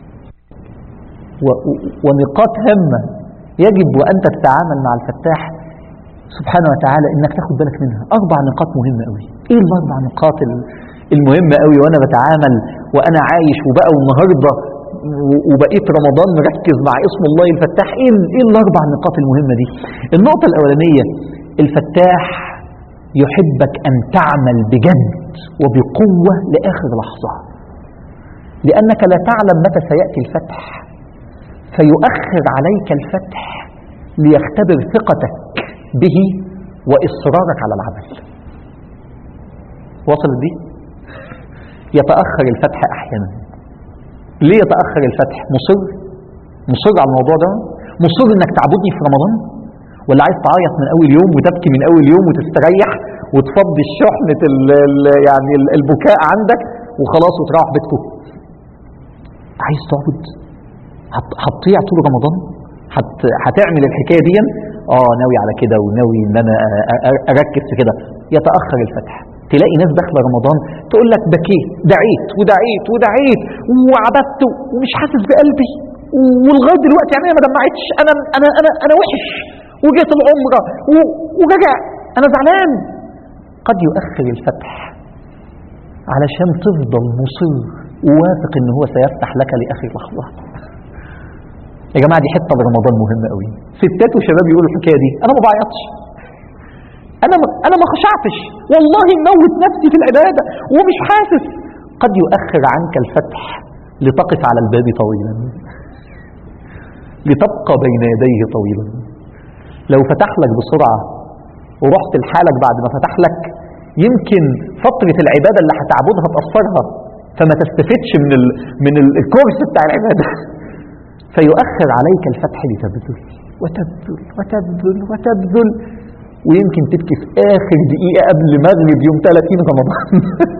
ونقاط هامة يجب وأنت تتعامل مع الفتاح سبحانه وتعالى إنك تاخد بالك منها. 4 نقاط مهمة قوي. إيه ال4 نقاط المهمة قوي وأنا بتعامل وأنا عايش وبقى النهاردة وبقيت رمضان مركز مع اسم الله الفتاح؟ إيه ال4 نقاط المهمة دي؟ النقطة الأولانية، الفتاح يحبك أن تعمل بجد وبقوة لآخر لحظة، لأنك لا تعلم متى سيأتي الفتح، فيؤخر عليك الفتح ليختبر ثقتك به وإصرارك على العمل. وصلت دي؟ يتأخر الفتح أحيانا. ليه يتأخر الفتح؟ مصر على الموضوع ده؟ مصر إنك تعبدني في رمضان؟ ولا عايز تعيط من أول يوم وتبكي من أول يوم وتستريح وتفضي الشحنة يعني البكاء عندك وخلاص وتروح بيتكم؟ عايز تعبد؟ هتطيع طول رمضان؟ هتعمل الحكاية دي؟ ناوي على كده وناوي ان انا اركز في كده. يتأخر الفتح. تلاقي ناس داخله رمضان تقول لك بكيت، دعيت ودعيت ودعيت وعبدت ومش حاسس بقلبي ولغايه دلوقتي عينيا ما دمعتش، انا وحش وجيت العمره ورجع انا زعلان. قد يؤخر الفتح علشان تفضل مصر وواثق ان هو سيفتح لك لاخر لحظه. يا جماعه دي حته برمضان مهمه قوي. ستات وشباب يقولوا الحكايه دي، انا ما بعيطش، انا ما خشعتش، والله موت نفسي في العباده ومش حاسس. قد يؤخر عنك الفتح لتقف على الباب طويلا، لتبقى بين يديه طويلا. لو فتح لك بسرعه ورحت لحالك بعد ما فتح لك، يمكن فتره العباده اللي هتعبدها تاثرها، فما تستفدش من الكورس بتاع العباده. فيؤخر عليك الفتح لتبذل وتبذل وتبذل وتبذل، ويمكن تبكي في آخر دقيقة قبل مغرب يوم 30 رمضان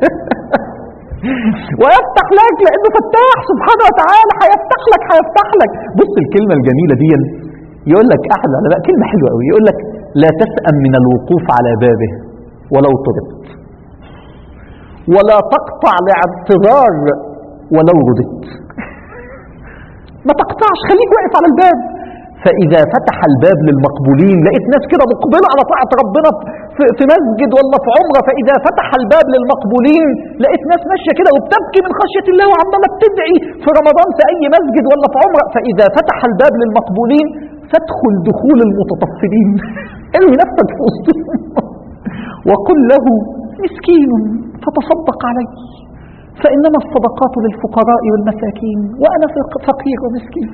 ويفتح لك لأنه فتاح سبحانه وتعالى، هيفتح لك هيفتح لك. بص الكلمة الجميلة دي، يقول لك أحد العلماء كلمة حلوة قوي، يقول لك لا تسأم من الوقوف على بابه ولو طردت، ولا تقطع لاعتذار ولو ردت. ما تقطعش، خليك واقف على الباب. فإذا فتح الباب للمقبولين، لقيت ناس كده مقبلة على طاعة ربنا في مسجد ولا في عمرة، فإذا فتح الباب للمقبولين لقيت ناس ماشية كده وبتبكي من خشية الله وعمالة بتدعي في رمضان في أي مسجد ولا في عمرة، فإذا فتح الباب للمقبولين فادخل دخول المتطفلين ارمي نفسك في وسطهم وقل له مسكين فتصدق عليه فإنما الصدقات للفقراء والمساكين وأنا فقير ومسكين.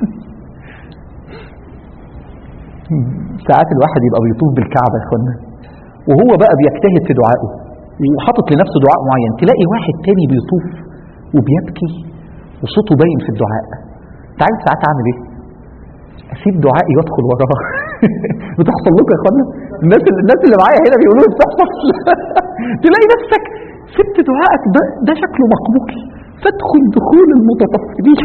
ساعات الواحد يبقى بيطوف بالكعبة يا اخوانا وهو بقى بيجتهد في دعائه وحاطط لنفسه دعاء معين، تلاقي واحد تاني بيطوف وبيبكي وصوته باين في الدعاء. تعرف ساعات اعمل ايه؟ اسيب دعائي وادخل وراه بتحصل لكم يا اخوانا؟ الناس اللي معايا هنا بيقولوا بتحصل تلاقي نفسك سبت دعائك ده شكله مقبول، فادخل دخول المتطفلين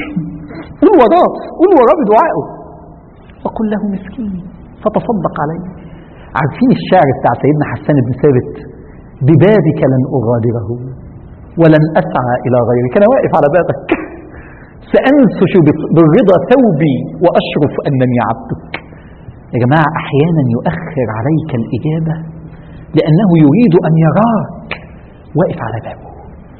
قول وراه بدعائه وقل له مسكين فتصدق عليه. عارفين الشعر بتاع سيدنا حسان بن ثابت؟ ببابك لن أغادره ولن أسعى إلى غيرك، أنا واقف على بابك سأنفش بالرضا ثوبي وأشرف أنني عبدك. يا جماعة أحيانا يؤخر عليك الإجابة لأنه يريد أن يراك واقف على بابه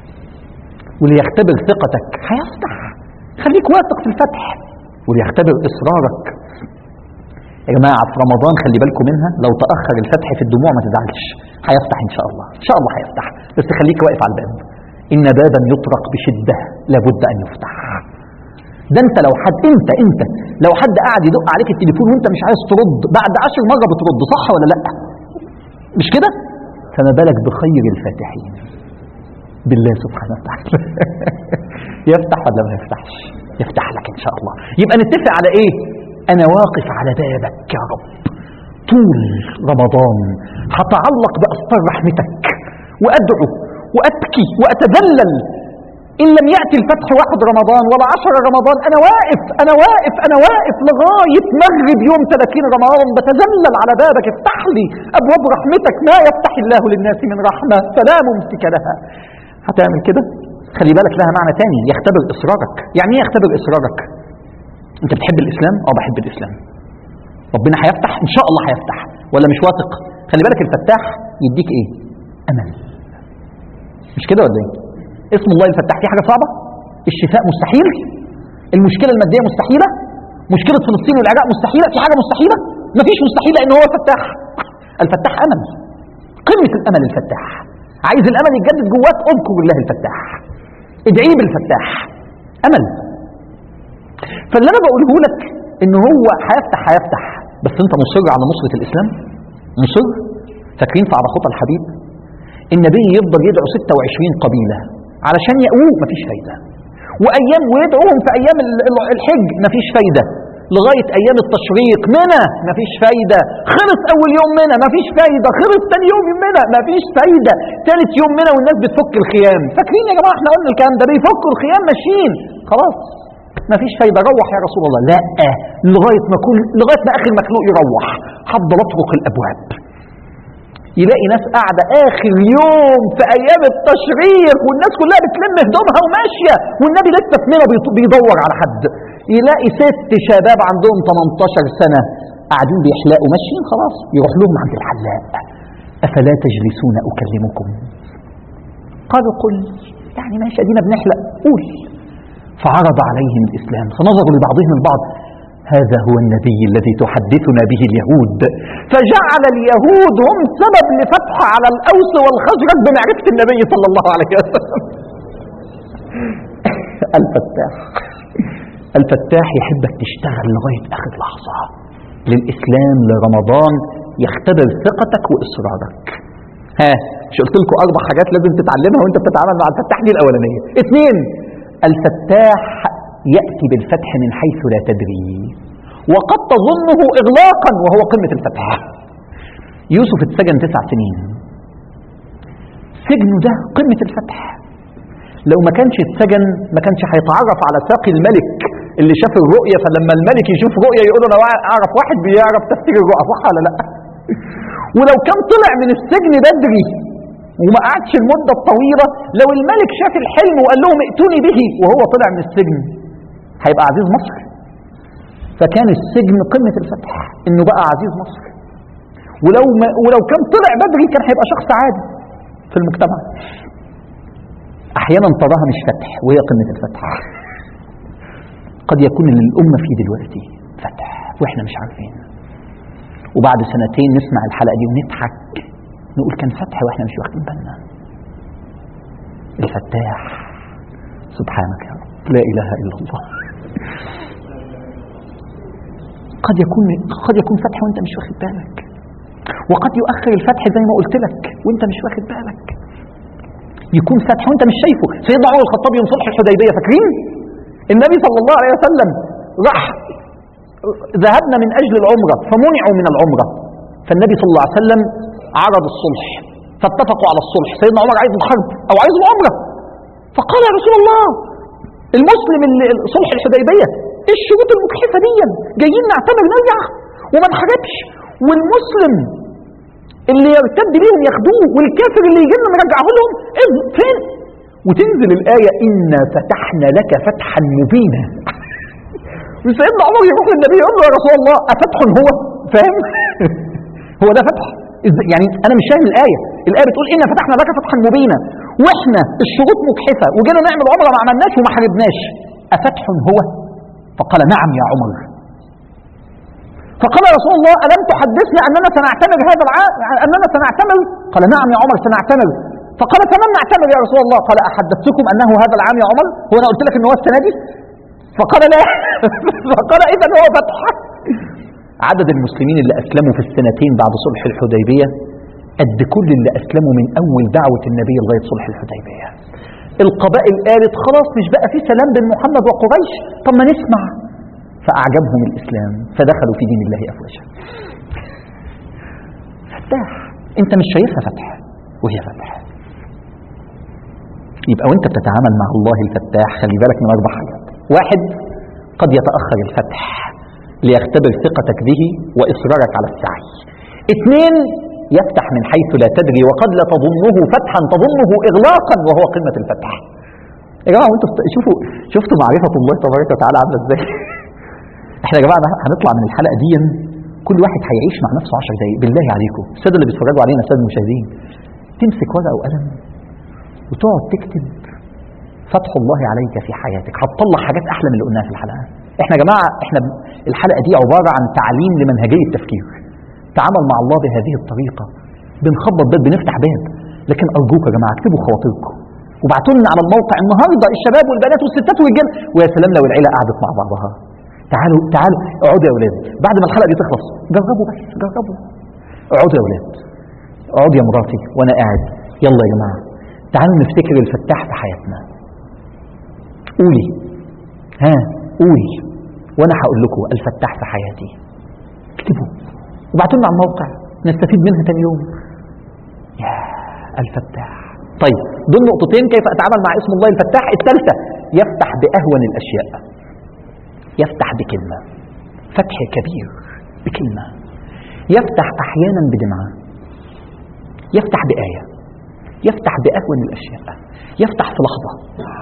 وليختبر ثقتك، هيفتح. خليك واثق في الفتح وليختبر إصرارك. يا جماعة في رمضان خلي بالكم منها، لو تأخر الفتح في الدموع ما تزعلش، هيفتح إن شاء الله، إن شاء الله هيفتح، بس خليك واقف على الباب. إن بابا يطرق بشدة لابد أن يفتح. ده أنت لو حد قاعد يدق عليك التليفون وأنت مش عايز ترد، بعد 10 مرة بترد، صح ولا لأ؟ مش كده؟ فما بالك بخير الفاتحين بالله سبحانه وتعالى يفتح ولا ما يفتحش؟ يفتح لك إن شاء الله. يبقى نتفق على إيه؟ أنا واقف على بابك يا رب طول رمضان، هتعلق بأستار رحمتك وأدعو وأبكي وأتذلل. إن لم يأتي الفتح 1 رمضان ولا 10 رمضان، أنا واقف لغاية مغرب يوم 30 رمضان بتذلل على بابك. افتح لي أبواب رحمتك، ما يفتح الله للناس من رحمة فلا ممسك لها. هتعمل كده؟ خلي بالك لها معنى تاني، يختبر إصرارك. يعني إيه يختبر إصرارك؟ أنت بتحب الإسلام؟ بحب الإسلام. ربنا هيفتح إن شاء الله، هيفتح ولا مش واثق؟ خلي بالك الفتاح يديك إيه؟ أمل. مش كده ولا إيه؟ اسم الله الفتاح. في حاجة صعبة؟ الشفاء مستحيل؟ المشكلة المادية مستحيلة؟ مشكلة فلسطين والعراق مستحيلة؟ في حاجة مستحيلة؟ مفيش مستحيل لأنه هو الفتاح. الفتاح أمل، قمة الأمل الفتاح. عايز الأمل يتجدد جواك، اذكر الله الفتاح، ادعي بالفتاح، أمل. فاللي أنا بقوله لك إن هو هيفتح، بس أنت مصر على نصرة الإسلام؟ مصر؟ فاكرين في على خطى الحبيب النبي يفضل يدعو 26 قبيلة علشان يقووا، مفيش فايدة. وأيام ويدعوهم في أيام الحج مفيش فايدة، لغاية أيام التشريق منى مفيش فايدة. خلص أول يوم منى مفيش فايدة، خلص تاني يوم منى مفيش فايدة، ثالث يوم منى والناس بتفك الخيام. فاكرين يا جماعة احنا قلنا الكلام ده، بيفكوا الخيام ماشيين، خلاص مفيش فايدة. روح يا رسول الله. لا، لغاية ما آخر مخلوق يروح. هفضل أطرق الأبواب، يلاقي ناس قاعدة آخر يوم في أيام التشريق والناس كلها بتلم هدومها وماشية، والنبي لسه في منى بيدور على حد. يلاقي 6 شباب عندهم 18 سنة قاعدين بيحلقوا ماشيين، خلاص يروح لهم عند الحلاق. أفلا تجلسون أكلمكم؟ قالوا قل، يعني ماشي أدينا بنحلق، قول. فعرض عليهم الإسلام فنظروا لبعضهم البعض، هذا هو النبي الذي تحدثنا به اليهود. فجعل اليهود هم سبب لفتح على الأوس والخزرج بمعرفة النبي صلى الله عليه وسلم. الفتاح يحبك تشتغل لغاية آخر لحظة للإسلام لرمضان، يختبر ثقتك وإصرارك. مش قلت لكم 4 حاجات لازم تتعلمها وانت بتتعامل مع الفتاح؟ دي الأولانية. 2، الفتاح يأتي بالفتح من حيث لا تدري، وقد تظنه إغلاقا وهو قمة الفتح. يوسف اتسجن 9 سنين، سجنه ده قمة الفتح. لو ما كانش اتسجن ما كانش هيتعرف على ساقي الملك اللي شاف الرؤية، فلما الملك يشوف رؤية يقول له انا اعرف واحد بيعرف تفسير الرؤى، صح ولا لا؟ ولو كان طلع من السجن بدري وما قعدش المدة الطويلة، لو الملك شاف الحلم وقال لهم ائتوني به وهو طلع من السجن هيبقى عزيز مصر. فكان السجن قمة الفتح انه بقى عزيز مصر. ولو كان طلع بدري كان هيبقى شخص عادي في المجتمع. احيانا تراها مش فتح وهي قمة الفتح. قد يكون اللي الامة فيه دلوقتي فتح واحنا مش عارفين، وبعد سنتين نسمع الحلقة دي ونضحك نقول كان فتح واحنا مش واخدين بالنا. الفتاح سبحانك يا رب، لا اله الا الله. قد يكون فتح وانت مش واخد بالك، وقد يؤخر الفتح زي ما قلت لك وانت مش واخد بالك. يكون فتح وانت مش شايفه. سيدنا عمر الخطاب يوم صلح الحديبية فاكرين؟ النبي صلى الله عليه وسلم راح، ذهبنا من أجل العمرة فمنعوا من العمرة، فالنبي صلى الله عليه وسلم عرض الصلح فاتفقوا على الصلح. سيدنا عمر عايز الحرب أو عايز العمرة، فقال يا رسول الله المسلم اللي صلح الحديبية ايه الشروط المجحفة دي؟ جايين نعتمر نرجع وما نحاربش، والمسلم اللي يرتد بيهم ياخدوه والكافر اللي يجي لنا نرجعه لهم، فين؟ وتنزل الآية إنا فتحنا لك فتحا مبينا. وسيدنا عمر يروح للنبي يقول له يا رسول الله أفتح هو؟ فاهم؟ هو ده فتح؟ يعني أنا مش فاهم الآية بتقول إنا فتحنا لك فتحا مبينا وإحنا الشروط مجحفة وجينا نعمل عمرة ما عملناش وما حاربناش، أفتح هو؟ فقال نعم يا عمر. فقال يا رسول الله ألم تحدثنا أننا سنعتمر هذا العام، أننا سنعتمر؟ قال نعم يا عمر سنعتمر. فقال فمن نعتمر يا رسول الله؟ قال أحدثتكم أنه هذا العام يا عمر؟ هو أنا قلت لك أنه هو السنة دي؟ فقال لا. فقال إذا هو فتح. عدد المسلمين اللي أسلموا في السنتين بعد صلح الحديبية قد كل اللي أسلموا من أول دعوة النبي لغاية صلح الحديبية. القبائل قالت خلاص مش بقى في سلام بين محمد وقريش، طب ما نسمع. فأعجبهم الإسلام فدخلوا في دين الله أفواجا. فتاح أنت مش شايفها فتح وهي فتح. يبقى وانت بتتعامل مع الله الفتاح خلي بالك من 4 حاجات. 1 قد يتأخر الفتح ليختبر ثقتك به وإصرارك على السعي. 2 يفتح من حيث لا تدري وقد لا تظنه فتحا تظنه إغلاقا وهو قمة الفتح. يا جماعة وانتوا شفتوا معرفة الله تبارك وتعالى عاملة ازاي؟ احنا يا جماعة هنطلع من الحلقة دي كل واحد هيعيش مع نفسه 10 دقايق. بالله عليكم السادة اللي بيتفرجوا علينا السادة المشاهدين، تمسك ورقة وقلم وتقعد تكتب فتح الله عليك في حياتك، هتطلع حاجات احلى من اللي قلناها في الحلقه. احنا يا جماعه الحلقه دي عباره عن تعليم لمنهجيه التفكير. تعامل مع الله بهذه الطريقه، بنخبط باب بنفتح باب. لكن ارجوك يا جماعه اكتبوا خواطركم وابعتوا لنا على الموقع النهارده الشباب والبنات والستات والرجال، ويا سلام لو العيله قعدت مع بعضها. تعالوا اقعدوا يا اولاد بعد ما الحلقه دي تخلص، جربوا بس جربوا. اقعدوا يا اولاد، اقعدوا يا مراتي وانا قاعد. يلا يا جماعه تعالوا نفتكر الفتاح في حياتنا. قولي قولي وانا هقول لكم الفتاح في حياتي. اكتبوا وابعتوا لنا على الموقع نستفيد منها تاني يوم. يا الفتاح. طيب دول نقطتين كيف اتعامل مع اسم الله الفتاح. 3 يفتح باهون الاشياء، يفتح بكلمه، فتح كبير بكلمه. يفتح احيانا بدمعه، يفتح بايه، يفتح باهون الاشياء، يفتح في لحظه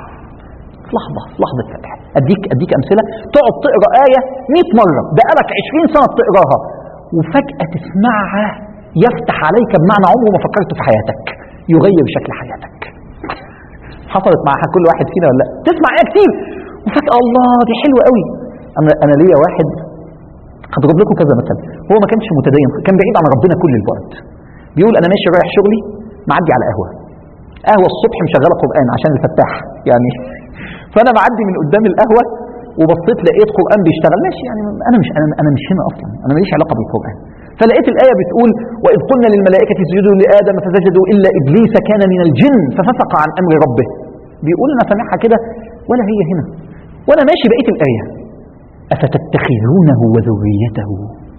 فتح. اديك امثله. تقعد تقرا ايه 100 مره بقالك 20 سنه بتقراها وفجاه تسمعها يفتح عليك بمعنى عمره ما فكرته في حياتك، يغير شكل حياتك. حصلت مع كل واحد فينا ولا لا؟ تسمع ايه كتير وفجاه الله دي حلوه قوي. انا ليا واحد هضرب لكم كذا مثل. هو ما كانش متدين، كان بعيد عن ربنا كل الوقت. بيقول انا ماشي رايح شغلي معدي على قهوه الصبح مشغله قران عشان الفتاح يعني. فانا معدي من قدام القهوه وبصيت لقيت قران بيشتغل ماشي يعني. انا مش هنا اصلا، انا ماليش علاقه بالقران. فلقيت الايه بتقول واذ قلنا للملائكه اسجدوا لادم فسجدوا الا ابليس كان من الجن ففسق عن امر ربه. بيقول انا سامعها كده ولا هي هنا. وانا ماشي بقيت الآية أفتتخذونه وذريته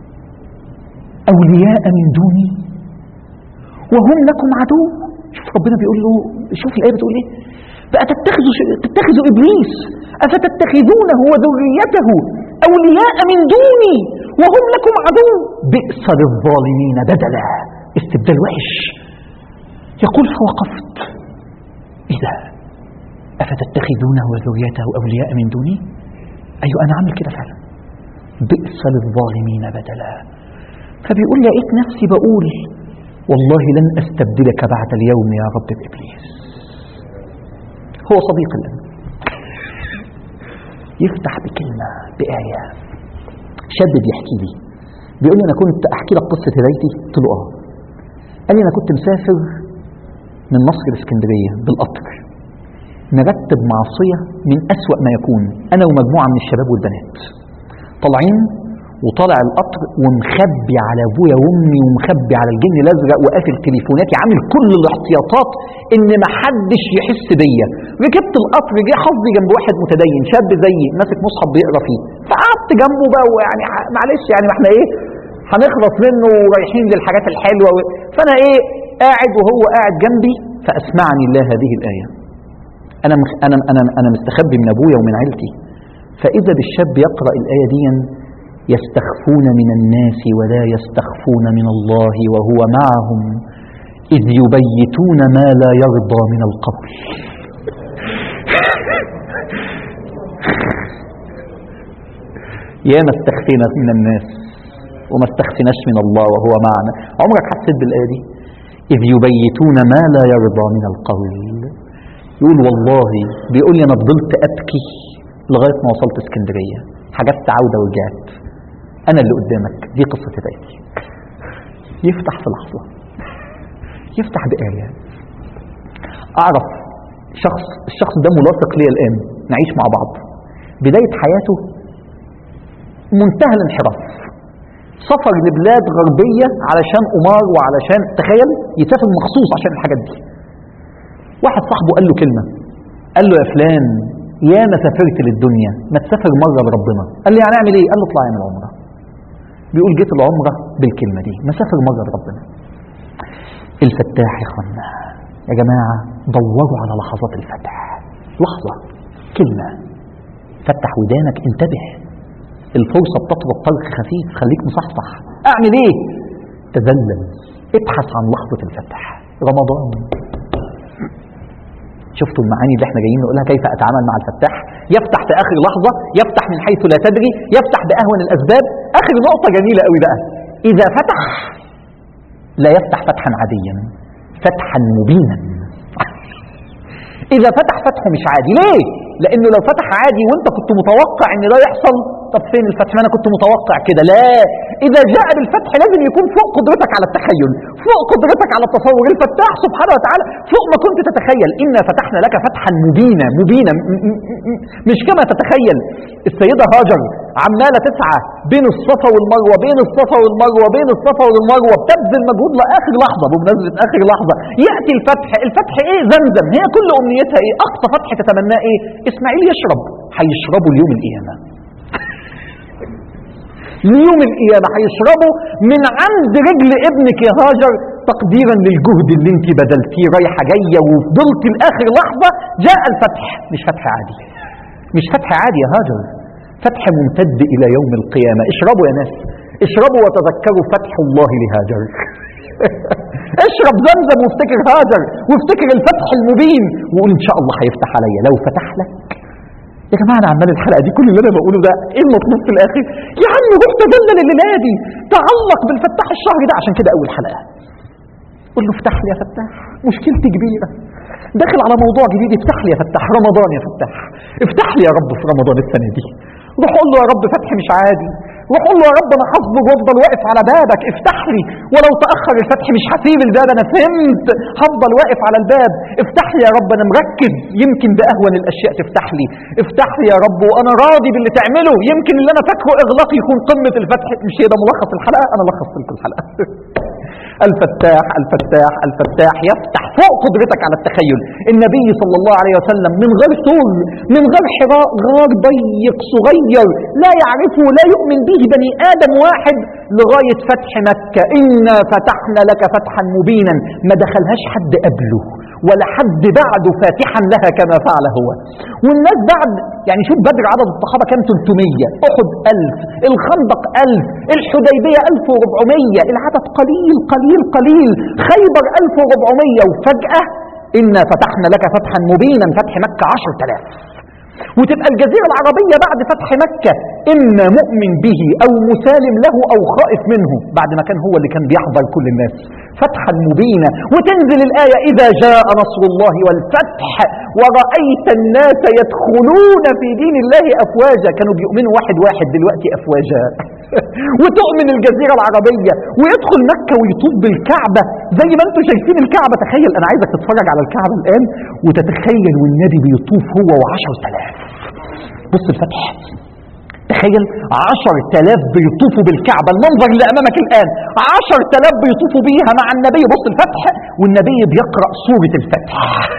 أولياء من دوني وهم لكم عدو. شوف ربنا بيقول له، شوف الآية بتقول ايه، بقى تتخذوا إبليس أفتتخذونه وذريته أولياء من دوني وهم لكم عدو بئس للظالمين بدلا. استبدال وحش. يقول فوقفت، إذا أفتتخذونه وذريته أولياء من دوني، أيوة أنا عامل كده فعلا، بئس للظالمين بدلا. فبيقول لقيت نفسي بقول والله لن أستبدلك بعد اليوم يا رب بإبليس. هو صديق الأمن. يفتح بكلمة بآية. شاب بيحكي لي، بيقول لي أنا كنت أحكي لك قصة هدايتي. قلت له آه. قال لي أنا كنت مسافر من مصر لإسكندرية بالقطر، نرتب معصية من أسوأ ما يكون، أنا ومجموعة من الشباب والبنات طالعين، وطالع القطر ومخبي على ابويا وامي ومخبي على الجن الازرق وقافل تليفوناتي، عامل كل الاحتياطات ان ما حدش يحس بيا. ركبت القطر، جه حظي جنب واحد متدين شاب زيي ماسك مصحف بيقرا فيه، فقعدت جنبه بقى، ويعني معلش يعني ما احنا ايه هنخلص منه ورايحين للحاجات الحلوه فانا ايه قاعد وهو قاعد جنبي، فاسمعني الله هذه الايه. انا مستخبي من ابويا ومن عيلتي، فاذا بالشاب يقرا الايه دي، يستخفون من الناس ولا يستخفون من الله وهو معهم إذ يبيتون ما لا يرضى من القول. يا ما استخفينا من الناس وما استخفناش من الله وهو معنا. عمرك حسيت بالآية دي؟ إذ يبيتون ما لا يرضى من القول. يقول والله، بيقول لي أنا فضلت أبكي لغاية ما وصلت اسكندرية، حجزت عودة ورجعت، أنا اللي قدامك، دي قصة هدايتي. يفتح في لحظة، يفتح بآية. أعرف الشخص ده ملاصق لي الآن، نعيش مع بعض. بداية حياته منتهى الانحراف، سفر لبلاد غربية علشان قمار وعلشان تخيل يسافر مخصوص عشان الحاجات دي. واحد صاحبه قال له كلمة، قال له يا فلان يا ما سافرت للدنيا، ما تسافر مرة لربنا. قال لي يعني اعمل ايه؟ قال له اطلع اعمل عمرة. بيقول جيت العمرة بالكلمة دي، ما سافر مرة لربنا. الفتاح يا اخوانا يا جماعة، دوروا على لحظات الفتح. لحظة، كلمة، فتح ودانك، انتبه، الفرصة بتطرق طرق خفيف، خليك مصحصح. اعمل ايه؟ تذلل، ابحث عن لحظة الفتح. رمضان، شفتوا المعاني اللي احنا جايين نقولها؟ كيف اتعامل مع الفتاح؟ يفتح في اخر لحظة، يفتح من حيث لا تدري، يفتح باهون الاسباب. اخر نقطة جميلة قوي بقى، اذا فتح لا يفتح فتحا عاديا، فتحا مبينا. اذا فتح فتحه مش عادي. ليه؟ لانه لو فتح عادي وانت كنت متوقع ان ده يحصل، طب فين الفتح؟ انا كنت متوقع كده. لا، اذا جاء بالفتح لازم يكون فوق قدرتك على التخيل، فوق قدرتك على التصور. الفتاح سبحانه وتعالى فوق ما كنت تتخيل. إنا فتحنا لك فتحا مبينا. مبينا مش كما تتخيل. السيدة هاجر عمالة تسعى بين الصفا والمروة، بين الصفا والمروة، بين الصفا والمروة، بتبذل مجهود لآخر لحظة. بمناسبة آخر لحظة يأتي الفتح. الفتح ايه؟ زمزم. هي كل أمنيتها ايه؟ أقصى فتح تتمناه ايه؟ اسماعيل يشرب. هيشربوا اليوم القيامة. يوم القيامة هيشربوا من عند رجل ابنك يا هاجر، تقديرا للجهد اللي انت بذلتيه رايحة جاية وفضلت لآخر لحظة. جاء الفتح. مش فتح عادي، مش فتح عادي يا هاجر، فتح ممتد إلى يوم القيامة. اشربوا يا ناس، اشربوا وتذكروا فتح الله لهاجر. اشرب زمزم وافتكر هاجر وافتكر الفتح المبين، وقول ان شاء الله هيفتح عليا. لو فتح لك يا جماعة، أنا عمال الحلقة دي كل اللي أنا بقوله ده إيه المطلوب في الآخر؟ يا عم روح تذلل الليلة دي، تعلق بالفتاح الشهر ده. عشان كده أول حلقة قول له افتح لي يا فتاح، مشكلتي كبيرة، داخل على موضوع جديد، افتح لي يا فتاح. رمضان يا فتاح، افتح لي يا رب في رمضان السنة دي. روح قول له يا رب فتح مش عادي، روح قول له يا رب أنا هصبر وافضل واقف على بابك، افتح لي. ولو تأخر الفتح مش هسيب الباب، أنا فهمت، هفضل واقف على الباب. افتح لي يا رب، أنا مركز، يمكن بأهون الأشياء تفتح لي. افتح لي يا رب وأنا راضي باللي تعمله، يمكن اللي أنا فاكره إغلاق يكون قمة الفتح. مش هي ده ملخص الحلقة؟ أنا لخصت لكم الحلقة. الفتاح الفتاح الفتاح يفتح فوق قدرتك على التخيل. النبي صلى الله عليه وسلم من غير سور، من غير حراء، غار ضيق صغير لا يعرفه لا يؤمن به بني آدم واحد، لغاية فتح مكة. إنا فتحنا لك فتحا مبينا، ما دخلهاش حد قبله ولا حد بعده فاتحا لها كما فعل هو. والناس بعد، يعني شوف بدر عدد الصحابة كان 300، أحد 1000، الخندق 1000، الحديبية 1400، العدد قليل قليل قليل، خيبر 1400، وفجأة إنا فتحنا لك فتحا مبينا، فتح مكة 10,000. وتبقى الجزيرة العربية بعد فتح مكة إما مؤمن به أو مسالم له أو خائف منه، بعد ما كان هو اللي كان بيحضر كل الناس. فتحا مبينا. وتنزل الآية إذا جاء نصر الله والفتح ورأيت الناس يدخلون في دين الله أفواجا، كانوا بيؤمنوا واحد واحد، دلوقتي أفواجا. وتؤمن الجزيرة العربية ويدخل مكة ويطوف بالكعبة زي ما انتم شايفين الكعبة. تخيل، أنا عايزك تتفرج على الكعبة الآن وتتخيل والنبي بيطوف هو و10,000. بص الفتح، تخيل 10,000 بيطوفوا بالكعبة، المنظر اللي أمامك الآن 10,000 بيطوفوا بيها مع النبي. بص الفتح والنبي بيقرأ سورة الفتح.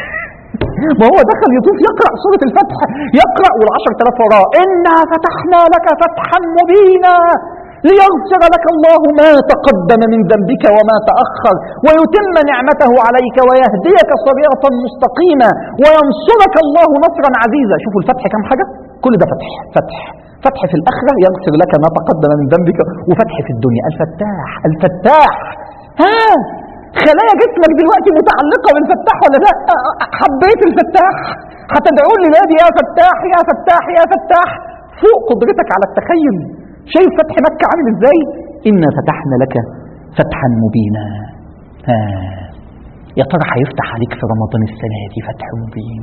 ما هو دخل يطوف يقرأ سورة الفتح، يقرأ وال10,000 وراه. إنا فتحنا لك فتحا مبينا ليغفر لك الله ما تقدم من ذنبك وما تأخر ويتم نعمته عليك ويهديك صراطا مستقيما وينصرك الله نصرا عزيزا. شوفوا الفتح كم حاجة، كل ده فتح. فتح في الآخرة يغفر لك ما تقدم من ذنبك، وفتح في الدنيا. الفتاح الفتاح. ها، خلايا جسمك دلوقتي متعلقة بالفتاح ولا لا؟ حبيت الفتاح؟ هتدعون لنادي يا فتاح يا فتاح يا فتاح فوق قدرتك على التخيل. شايف فتح مكة عامل ازاي؟ إنا فتحنا لك فتحا مبينا. ها، يا ترى هيفتح عليك في رمضان السنة دي فتح مبين؟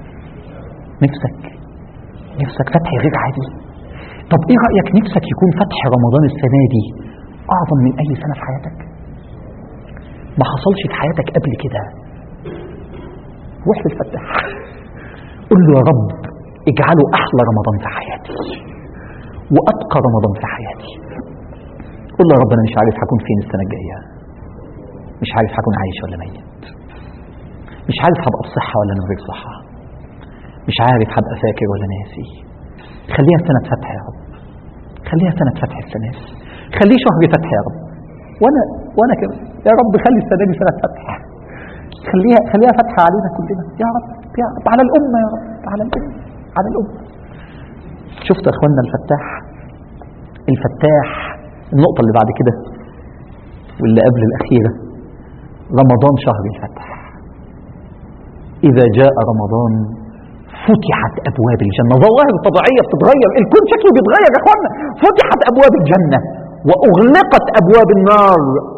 نفسك فتح غير عادي؟ طب ايه رأيك نفسك يكون فتح رمضان السنة دي أعظم من أي سنة في حياتك؟ ما حصلش في حياتك قبل كده. روح للفتاح قل له يا رب اجعله أحلى رمضان في حياتي وأتقى رمضان في حياتي. قل له يا رب أنا مش عارف هكون فين السنة الجاية، مش عارف هكون عايش ولا ميت، مش عارف هبقى بصحة ولا من غير صحة، مش عارف هبقى فاكر ولا ناسي. خليها سنة فتح يا رب، خليها سنة فتح السنة دي، خليه شهر فتح يا رب. وانا كمان يا رب خلي السنة دي سنة فتح، خليها فتح علينا كلنا يا رب، يا رب على الأمة، يا رب على الأمة، على الأمة. شفت يا اخوانا الفتاح النقطة اللي بعد كده واللي قبل الأخيرة، رمضان شهر الفتح. إذا جاء رمضان فتحت أبواب الجنة. ظواهر طبيعية بتتغير، الكون شكله بيتغير يا اخوانا. فتحت أبواب الجنة وأغلقت أبواب النار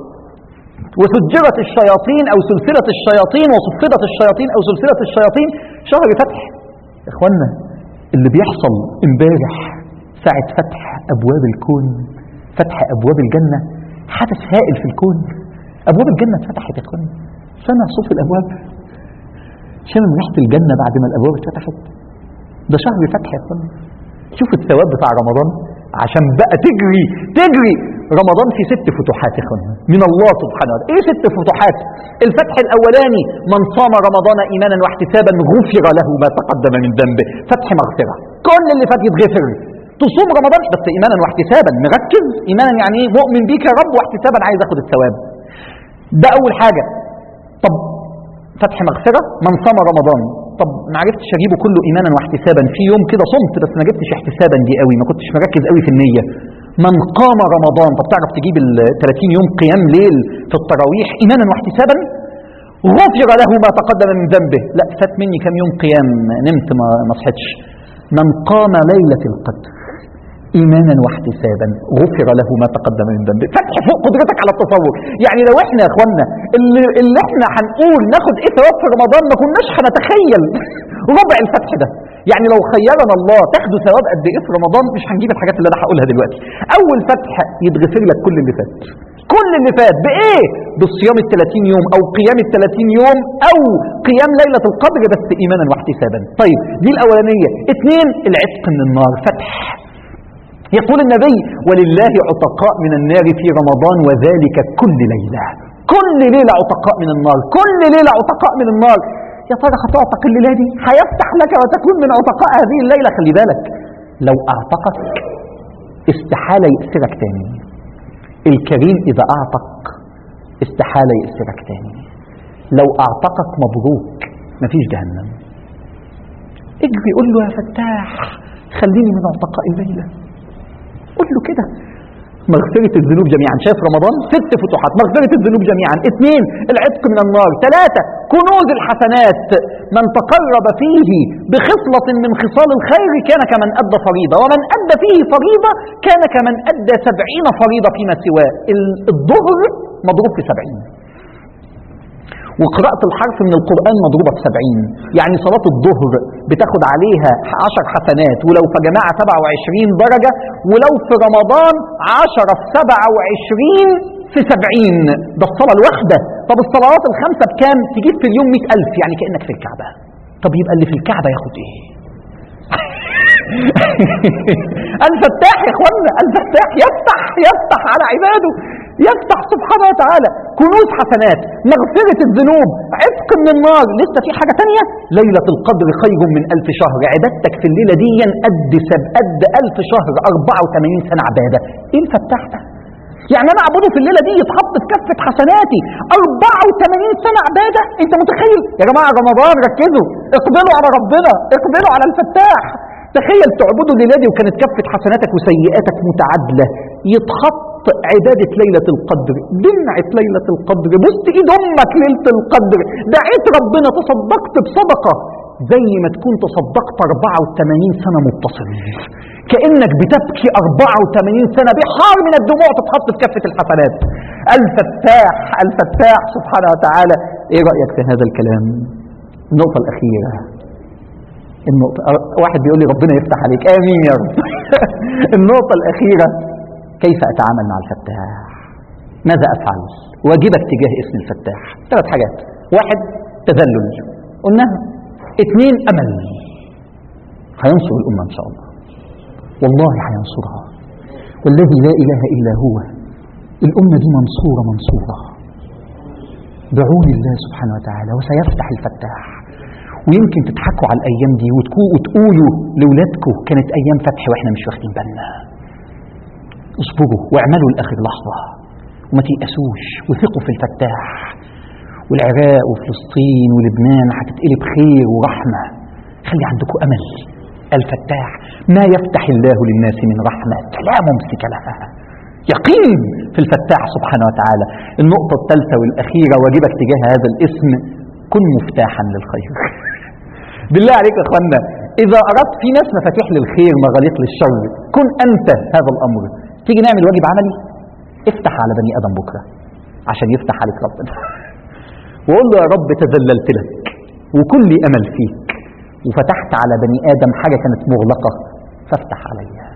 وسجرت الشياطين أو سلسلة الشياطين وصفدت الشياطين أو سلسلة الشياطين. شهر فتح يا اخوانا. اللي بيحصل امبارح ساعة فتح أبواب الكون، فتح أبواب الجنة، حدث هائل في الكون. أبواب الجنة اتفتحت يا اخوانا. سمع صوت الأبواب، شمم ريحة الجنة بعد ما الأبواب اتفتحت. ده شهر فتح يا اخوانا. شوف الثواب بتاع رمضان، عشان بقى تجري رمضان في 6 فتوحات يا اخوانا من الله سبحانه وتعالى. ايه 6 فتوحات؟ الفتح الاولاني من صام رمضان ايمانا واحتسابا غفر له ما تقدم من ذنبه، فتح مغفرة، كل اللي فات يتغفر. تصوم رمضان بس ايمانا واحتسابا، مركز ايمانا يعني ايه؟ مؤمن بيك يا رب، واحتسابا عايز اخد الثواب. ده اول حاجة. طب فتح مغفرة من صام رمضان، طب ما عرفتش اجيبه كله ايمانا واحتسابا، في يوم كده صمت بس ما جبتش احتسابا دي قوي، ما كنتش مركز قوي في النية. من قام رمضان، طب تعرف تجيب ال 30 يوم قيام ليل في التراويح ايمانا واحتسابا، غفر له ما تقدم من ذنبه. لا فات مني كم يوم قيام، نمت ما صحتش. من قام ليلة القدر ايمانا واحتسابا غفر له ما تقدم من ذنبه. فتح فوق قدرتك على التصور. يعني لو احنا يا اخوانا اللي احنا هنقول ناخد ايه ثواب في رمضان ما كناش هنتخيل ربع الفتح ده. يعني لو خيرنا الله تاخدوا ثواب قد ايه في رمضان مش هنجيب الحاجات اللي انا هقولها دلوقتي. اول فتح يتغفر لك كل اللي فات، كل اللي فات بايه؟ بالصيام ال 30 يوم او قيام ال 30 يوم او قيام ليلة القدر بس ايمانا واحتسابا. طيب دي الاولانية. 2 العتق من النار، فتح. يقول النبي ولله عتقاء من النار في رمضان وذلك كل ليلة. كل ليلة عتقاء من النار، كل ليلة عتقاء من النار. يا ترى هتعتق الليلة دي؟ هيفتح لك وتكون من عتقاء هذه الليلة. خلي بالك، لو اعتقك استحالة يأسرك تاني. الكريم إذا أعتق استحالة يأسرك تاني. لو أعتقك مبروك، مفيش جهنم. اجري قول له يا فتاح خليني من عتقاء الليلة. قول له كده. مغفرة الذنوب جميعا. شايف رمضان 6 فتوحات، مغفرة الذنوب جميعا. 2 العتق من النار. 3 كنوز الحسنات. من تقرب فيه بخصلة من خصال الخير كان كمن أدى فريضة، ومن أدى فيه فريضة كان كمن أدى 70 فريضة فيما سواه. الظهر مضروب في 70، وقراءة الحرف من القرآن مضروبة في 70. يعني صلاة الظهر بتاخد عليها 10 حسنات، ولو في جماعة 27 درجة، ولو في رمضان 10 في 27 في 70. ده الصلاة الواحدة. طب الصلوات ال5 بكام؟ تجيب في اليوم 100,000، يعني كأنك في الكعبة. طب يبقى اللي في الكعبة ياخد ايه؟ الفتاح يا اخوانا، الفتاح يفتح على عباده، يفتح سبحانه وتعالى. كنوز حسنات، مغفرة الذنوب، عتق من النار. لسه في حاجة تانية، ليلة القدر خير من 1000 شهر. عبادتك في الليلة دي قد 1000 شهر، 84 سنة عبادة. ايه الفتاح ده؟ يعني انا اعبده في الليلة دي يتحط في كفة حسناتي 84 سنة عبادة. انت متخيل؟ يا جماعة رمضان ركزوا، اقبلوا على ربنا، اقبلوا على الفتاح. تخيل تعبده الليلة دي وكانت كفة حسناتك وسيئاتك متعادلة، يتحط عبادة ليلة القدر، دمعة ليلة القدر، بص ايد امك ليلة القدر، دعيت ربنا، تصدقت بصدقة زي ما تكون تصدقت 84 سنة متصل، كأنك بتبكي 84 سنة بحار من الدموع تتحط في كفة الحسنات. الفتاح سبحانه وتعالى. ايه رأيك في هذا الكلام؟ النقطة الأخيرة، واحد بيقول لي ربنا يفتح عليك، آمين يا رب. النقطة الأخيرة، كيف أتعامل مع الفتاح؟ ماذا أفعل؟ واجبك تجاه اسم الفتاح 3 حاجات. 1 تذلل، قلناها. 2 أمل، هينصر الأمة إن شاء الله، والله هينصرها، والذي لا إله إلا هو. الأمة دي منصورة بعون الله سبحانه وتعالى، وسيفتح الفتاح. ويمكن تضحكوا على الأيام دي وتقولوا لولادكم كانت أيام فتح وإحنا مش واخدين بالنا. اصبروا واعملوا لآخر لحظة وما تيأسوش، وثقوا في الفتاح. والعراق وفلسطين ولبنان هتتقلب خير ورحمة. خلي عندكم أمل. الفتاح، ما يفتح الله للناس من رحمة لا ممسك لها. يقين في الفتاح سبحانه وتعالى. النقطة الثالثة والأخيرة، واجبك تجاه هذا الاسم، كن مفتاحا للخير. بالله عليك يا اخوانا، إذا أردت، في ناس مفاتيح للخير مغاليق للشر، كن أنت هذا الأمر. تيجي نعمل واجب عملي، افتح على بني آدم بكرة عشان يفتح عليك ربنا، وقول له يا رب تذللت لك وكل أمل فيك، وفتحت على بني آدم حاجة كانت مغلقة، فافتح عليها.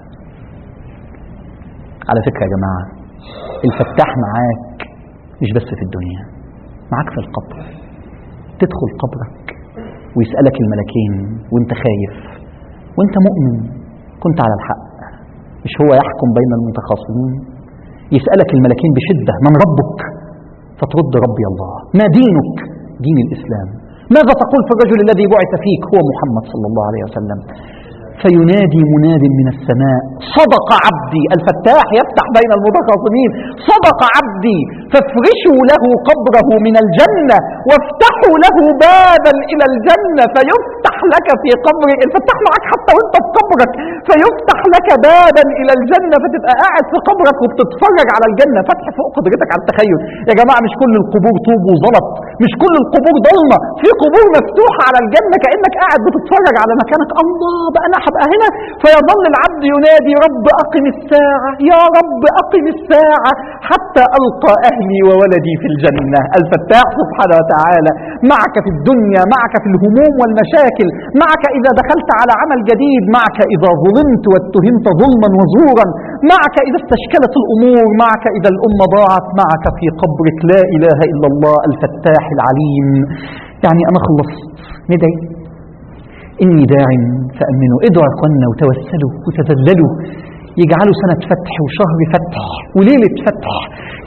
على فكرة يا جماعة، الفتاح معاك مش بس في الدنيا، معاك في القبر. تدخل قبرك ويسألك الملكين وانت خايف وانت مؤمن كنت على الحق، مش هو يحكم بين المتخاصمين؟ يسألك الملكين بشدة: من ربك؟ فترد: ربي الله. ما دينك؟ دين الإسلام. ماذا تقول في الرجل الذي بعث فيك؟ هو محمد صلى الله عليه وسلم. فينادي مناد من السماء: صدق عبدي. الفتاح يفتح بين المتخاصمين: صدق عبدي، فافرشوا له قبره من الجنة وافتحوا له بابا إلى الجنة فيفتح لك في قبرك. الفتاح معك حتى وانت في قبرك، فيفتح لك بابا إلى الجنة، فتبقى قاعد في قبرك وبتتفرج على الجنة. فتح فوق قدرتك على التخيل. يا جماعة مش كل القبور طوب وزلط، مش كل القبور ضلمة، في قبور مفتوحة على الجنة كأنك قاعد بتتفرج على مكانك. الله، بقى أنا هبقى هنا. فيظل العبد ينادي: رب أقم الساعة، يا رب أقم الساعة حتى ألقى أهلي وولدي في الجنة. الفتاح سبحانه وتعالى معك في الدنيا، معك في الهموم والمشاكل، معك إذا دخلت على عمل جديد، معك إذا ظلمت واتهمت ظلما وزورا، معك إذا استشكلت الأمور، معك إذا الأمة ضاعت، معك في قبرك. لا إله إلا الله الفتاح العليم. يعني أنا خلصت. ندعي: إني داع فأمنوا. ادعوا أخوانا وتوسلوا وتذللوا، يجعلوا سنة فتح وشهر فتح وليلة فتح،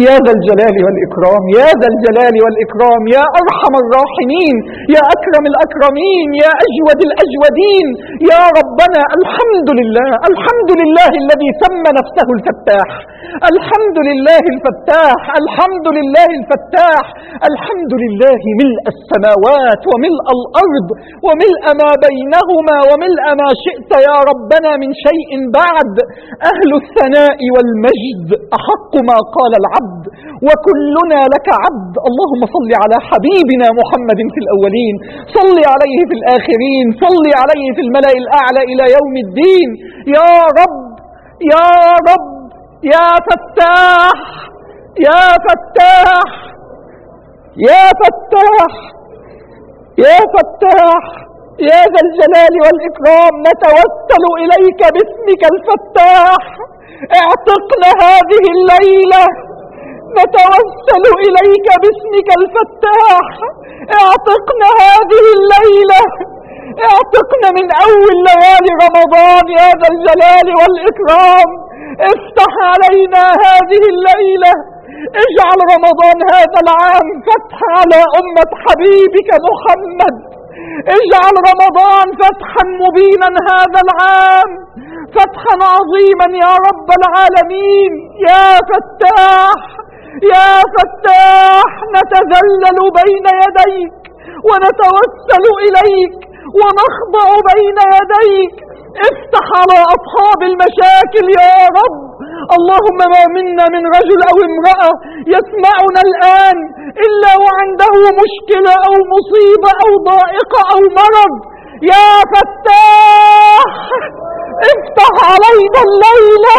يا ذا الجلال والإكرام، يا ذا الجلال والإكرام، يا أرحم الراحمين، يا أكرم الأكرمين، يا أجود الأجودين، يا ربنا. الحمد لله، الحمد لله الذي سمى نفسه الفتاح، الحمد لله الفتاح، الحمد لله الفتاح، الحمد لله ملء السماوات وملء الأرض وملء ما بينهما وملء ما شئت يا ربنا من شيء بعد. أهل الثناء والمجد أحق ما قال العبد وكلنا لك عبد. اللهم صل على حبيبنا محمد في الأولين، صل عليه في الآخرين، صل عليه في الملأ الأعلى إلى يوم الدين. يا رب يا رب يا فتاح يا فتاح يا فتاح يا فتاح يا ذا الجلال والإكرام، نتوسل إليك باسمك الفتاح. اعتقنا هذه الليلة، نتوسل إليك باسمك الفتاح. اعتقنا هذه الليلة، اعتقنا من أول ليالي رمضان يا ذا الجلال والإكرام. افتح علينا هذه الليلة، اجعل رمضان هذا العام فتح على أمة حبيبك محمد. اجعل رمضان فتحا مبينا هذا العام، فتحا عظيما يا رب العالمين. يا فتاح يا فتاح، نتذلل بين يديك ونتوسل إليك ونخضع بين يديك. افتح على أصحاب المشاكل يا رب. اللهم ما منا من رجل أو امرأة يسمعنا الآن إلا وعنده مشكلة أو مصيبة أو ضائقة أو مرض. يا فتاح افتح علينا الليلة،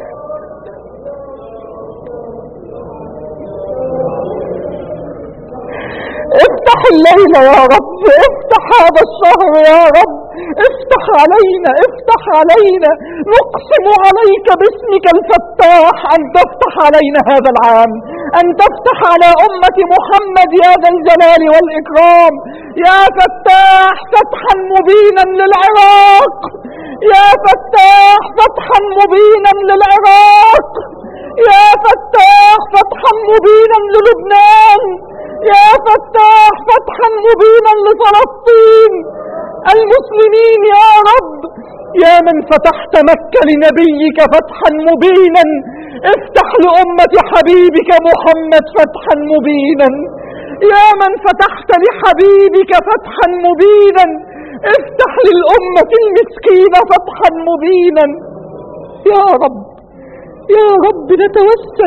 افتح الليلة يا رب، افتح هذا الشهر يا رب، افتح علينا، افتح علينا. نقسم عليك باسمك الفتاح أن تفتح علينا هذا العام، أن تفتح على أمة محمد يا ذا الجلال والإكرام. يا فتاح فتحا مبينا للعراق، يا فتاح فتحا مبينا للعراق، يا فتاح فتحا مبينا للبنان، يا فتاح فتحا مبينا لفلسطين المسلمين يا رب. يا من فتحت مكة لنبيك فتحا مبينا، افتح لأمة حبيبك محمد فتحا مبينا. يا من فتحت لحبيبك فتحا مبينا، افتح للأمة المسكينة فتحا مبينا. يا رب يا رب، نتوسل،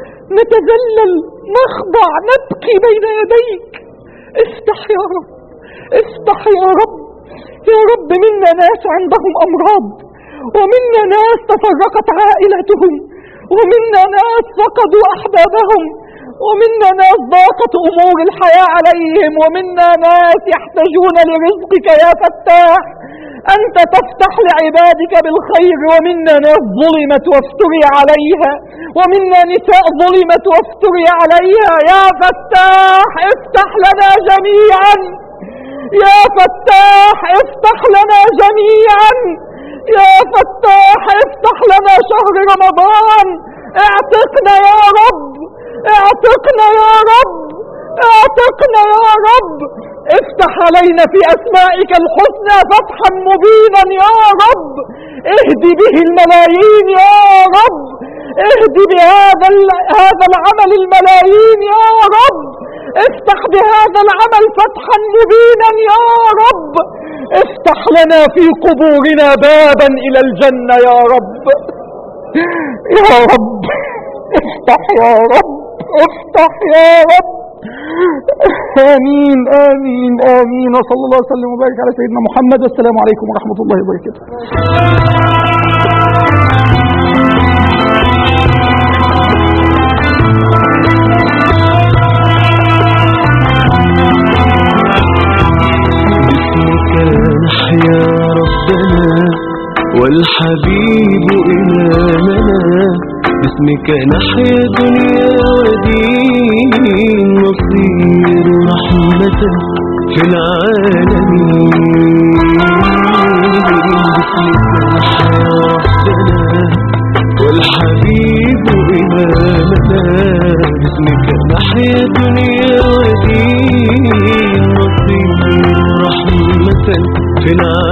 نتذلل، نخضع، نبكي بين يديك. افتح يا رب، افتح يا رب. يا رب منا ناس عندهم أمراض، ومنا ناس تفرقت عائلتهم، ومنا ناس فقدوا أحبابهم، ومنا ناس ضاقت أمور الحياة عليهم، ومنا ناس يحتاجون لرزقك يا فتاح. أنت تفتح لعبادك بالخير. ومنا ناس ظلمت وافتري عليها، ومنا نساء ظلمت وافتري عليها. يا فتاح افتح لنا جميعا، يا فتاح افتح لنا جميعا، يا فتاح افتح لنا شهر رمضان. اعتقنا يا رب، اعتقنا يا رب، اعتقنا يا رب. افتح علينا في أسمائك الحسنى فتحا مبينا يا رب. اهدي به الملايين يا رب، اهدي بهذا العمل الملايين يا رب. افتح بهذا العمل فتحا مبينا يا رب. افتح لنا في قبورنا بابا إلى الجنة يا رب، يا رب افتح يا رب، افتح يا رب. آمين آمين آمين. وصلى الله وسلم وبارك على سيدنا محمد، والسلام عليكم ورحمة الله وبركاته. نحيا ربنا والحبيب إمامنا، باسمك نحيا دنيا ودين، نصير رحمة في العالمين. باسمك نحيا ربنا والحبيب إمامنا، باسمك نحيا دنيا ودين نصير رحمة في العالم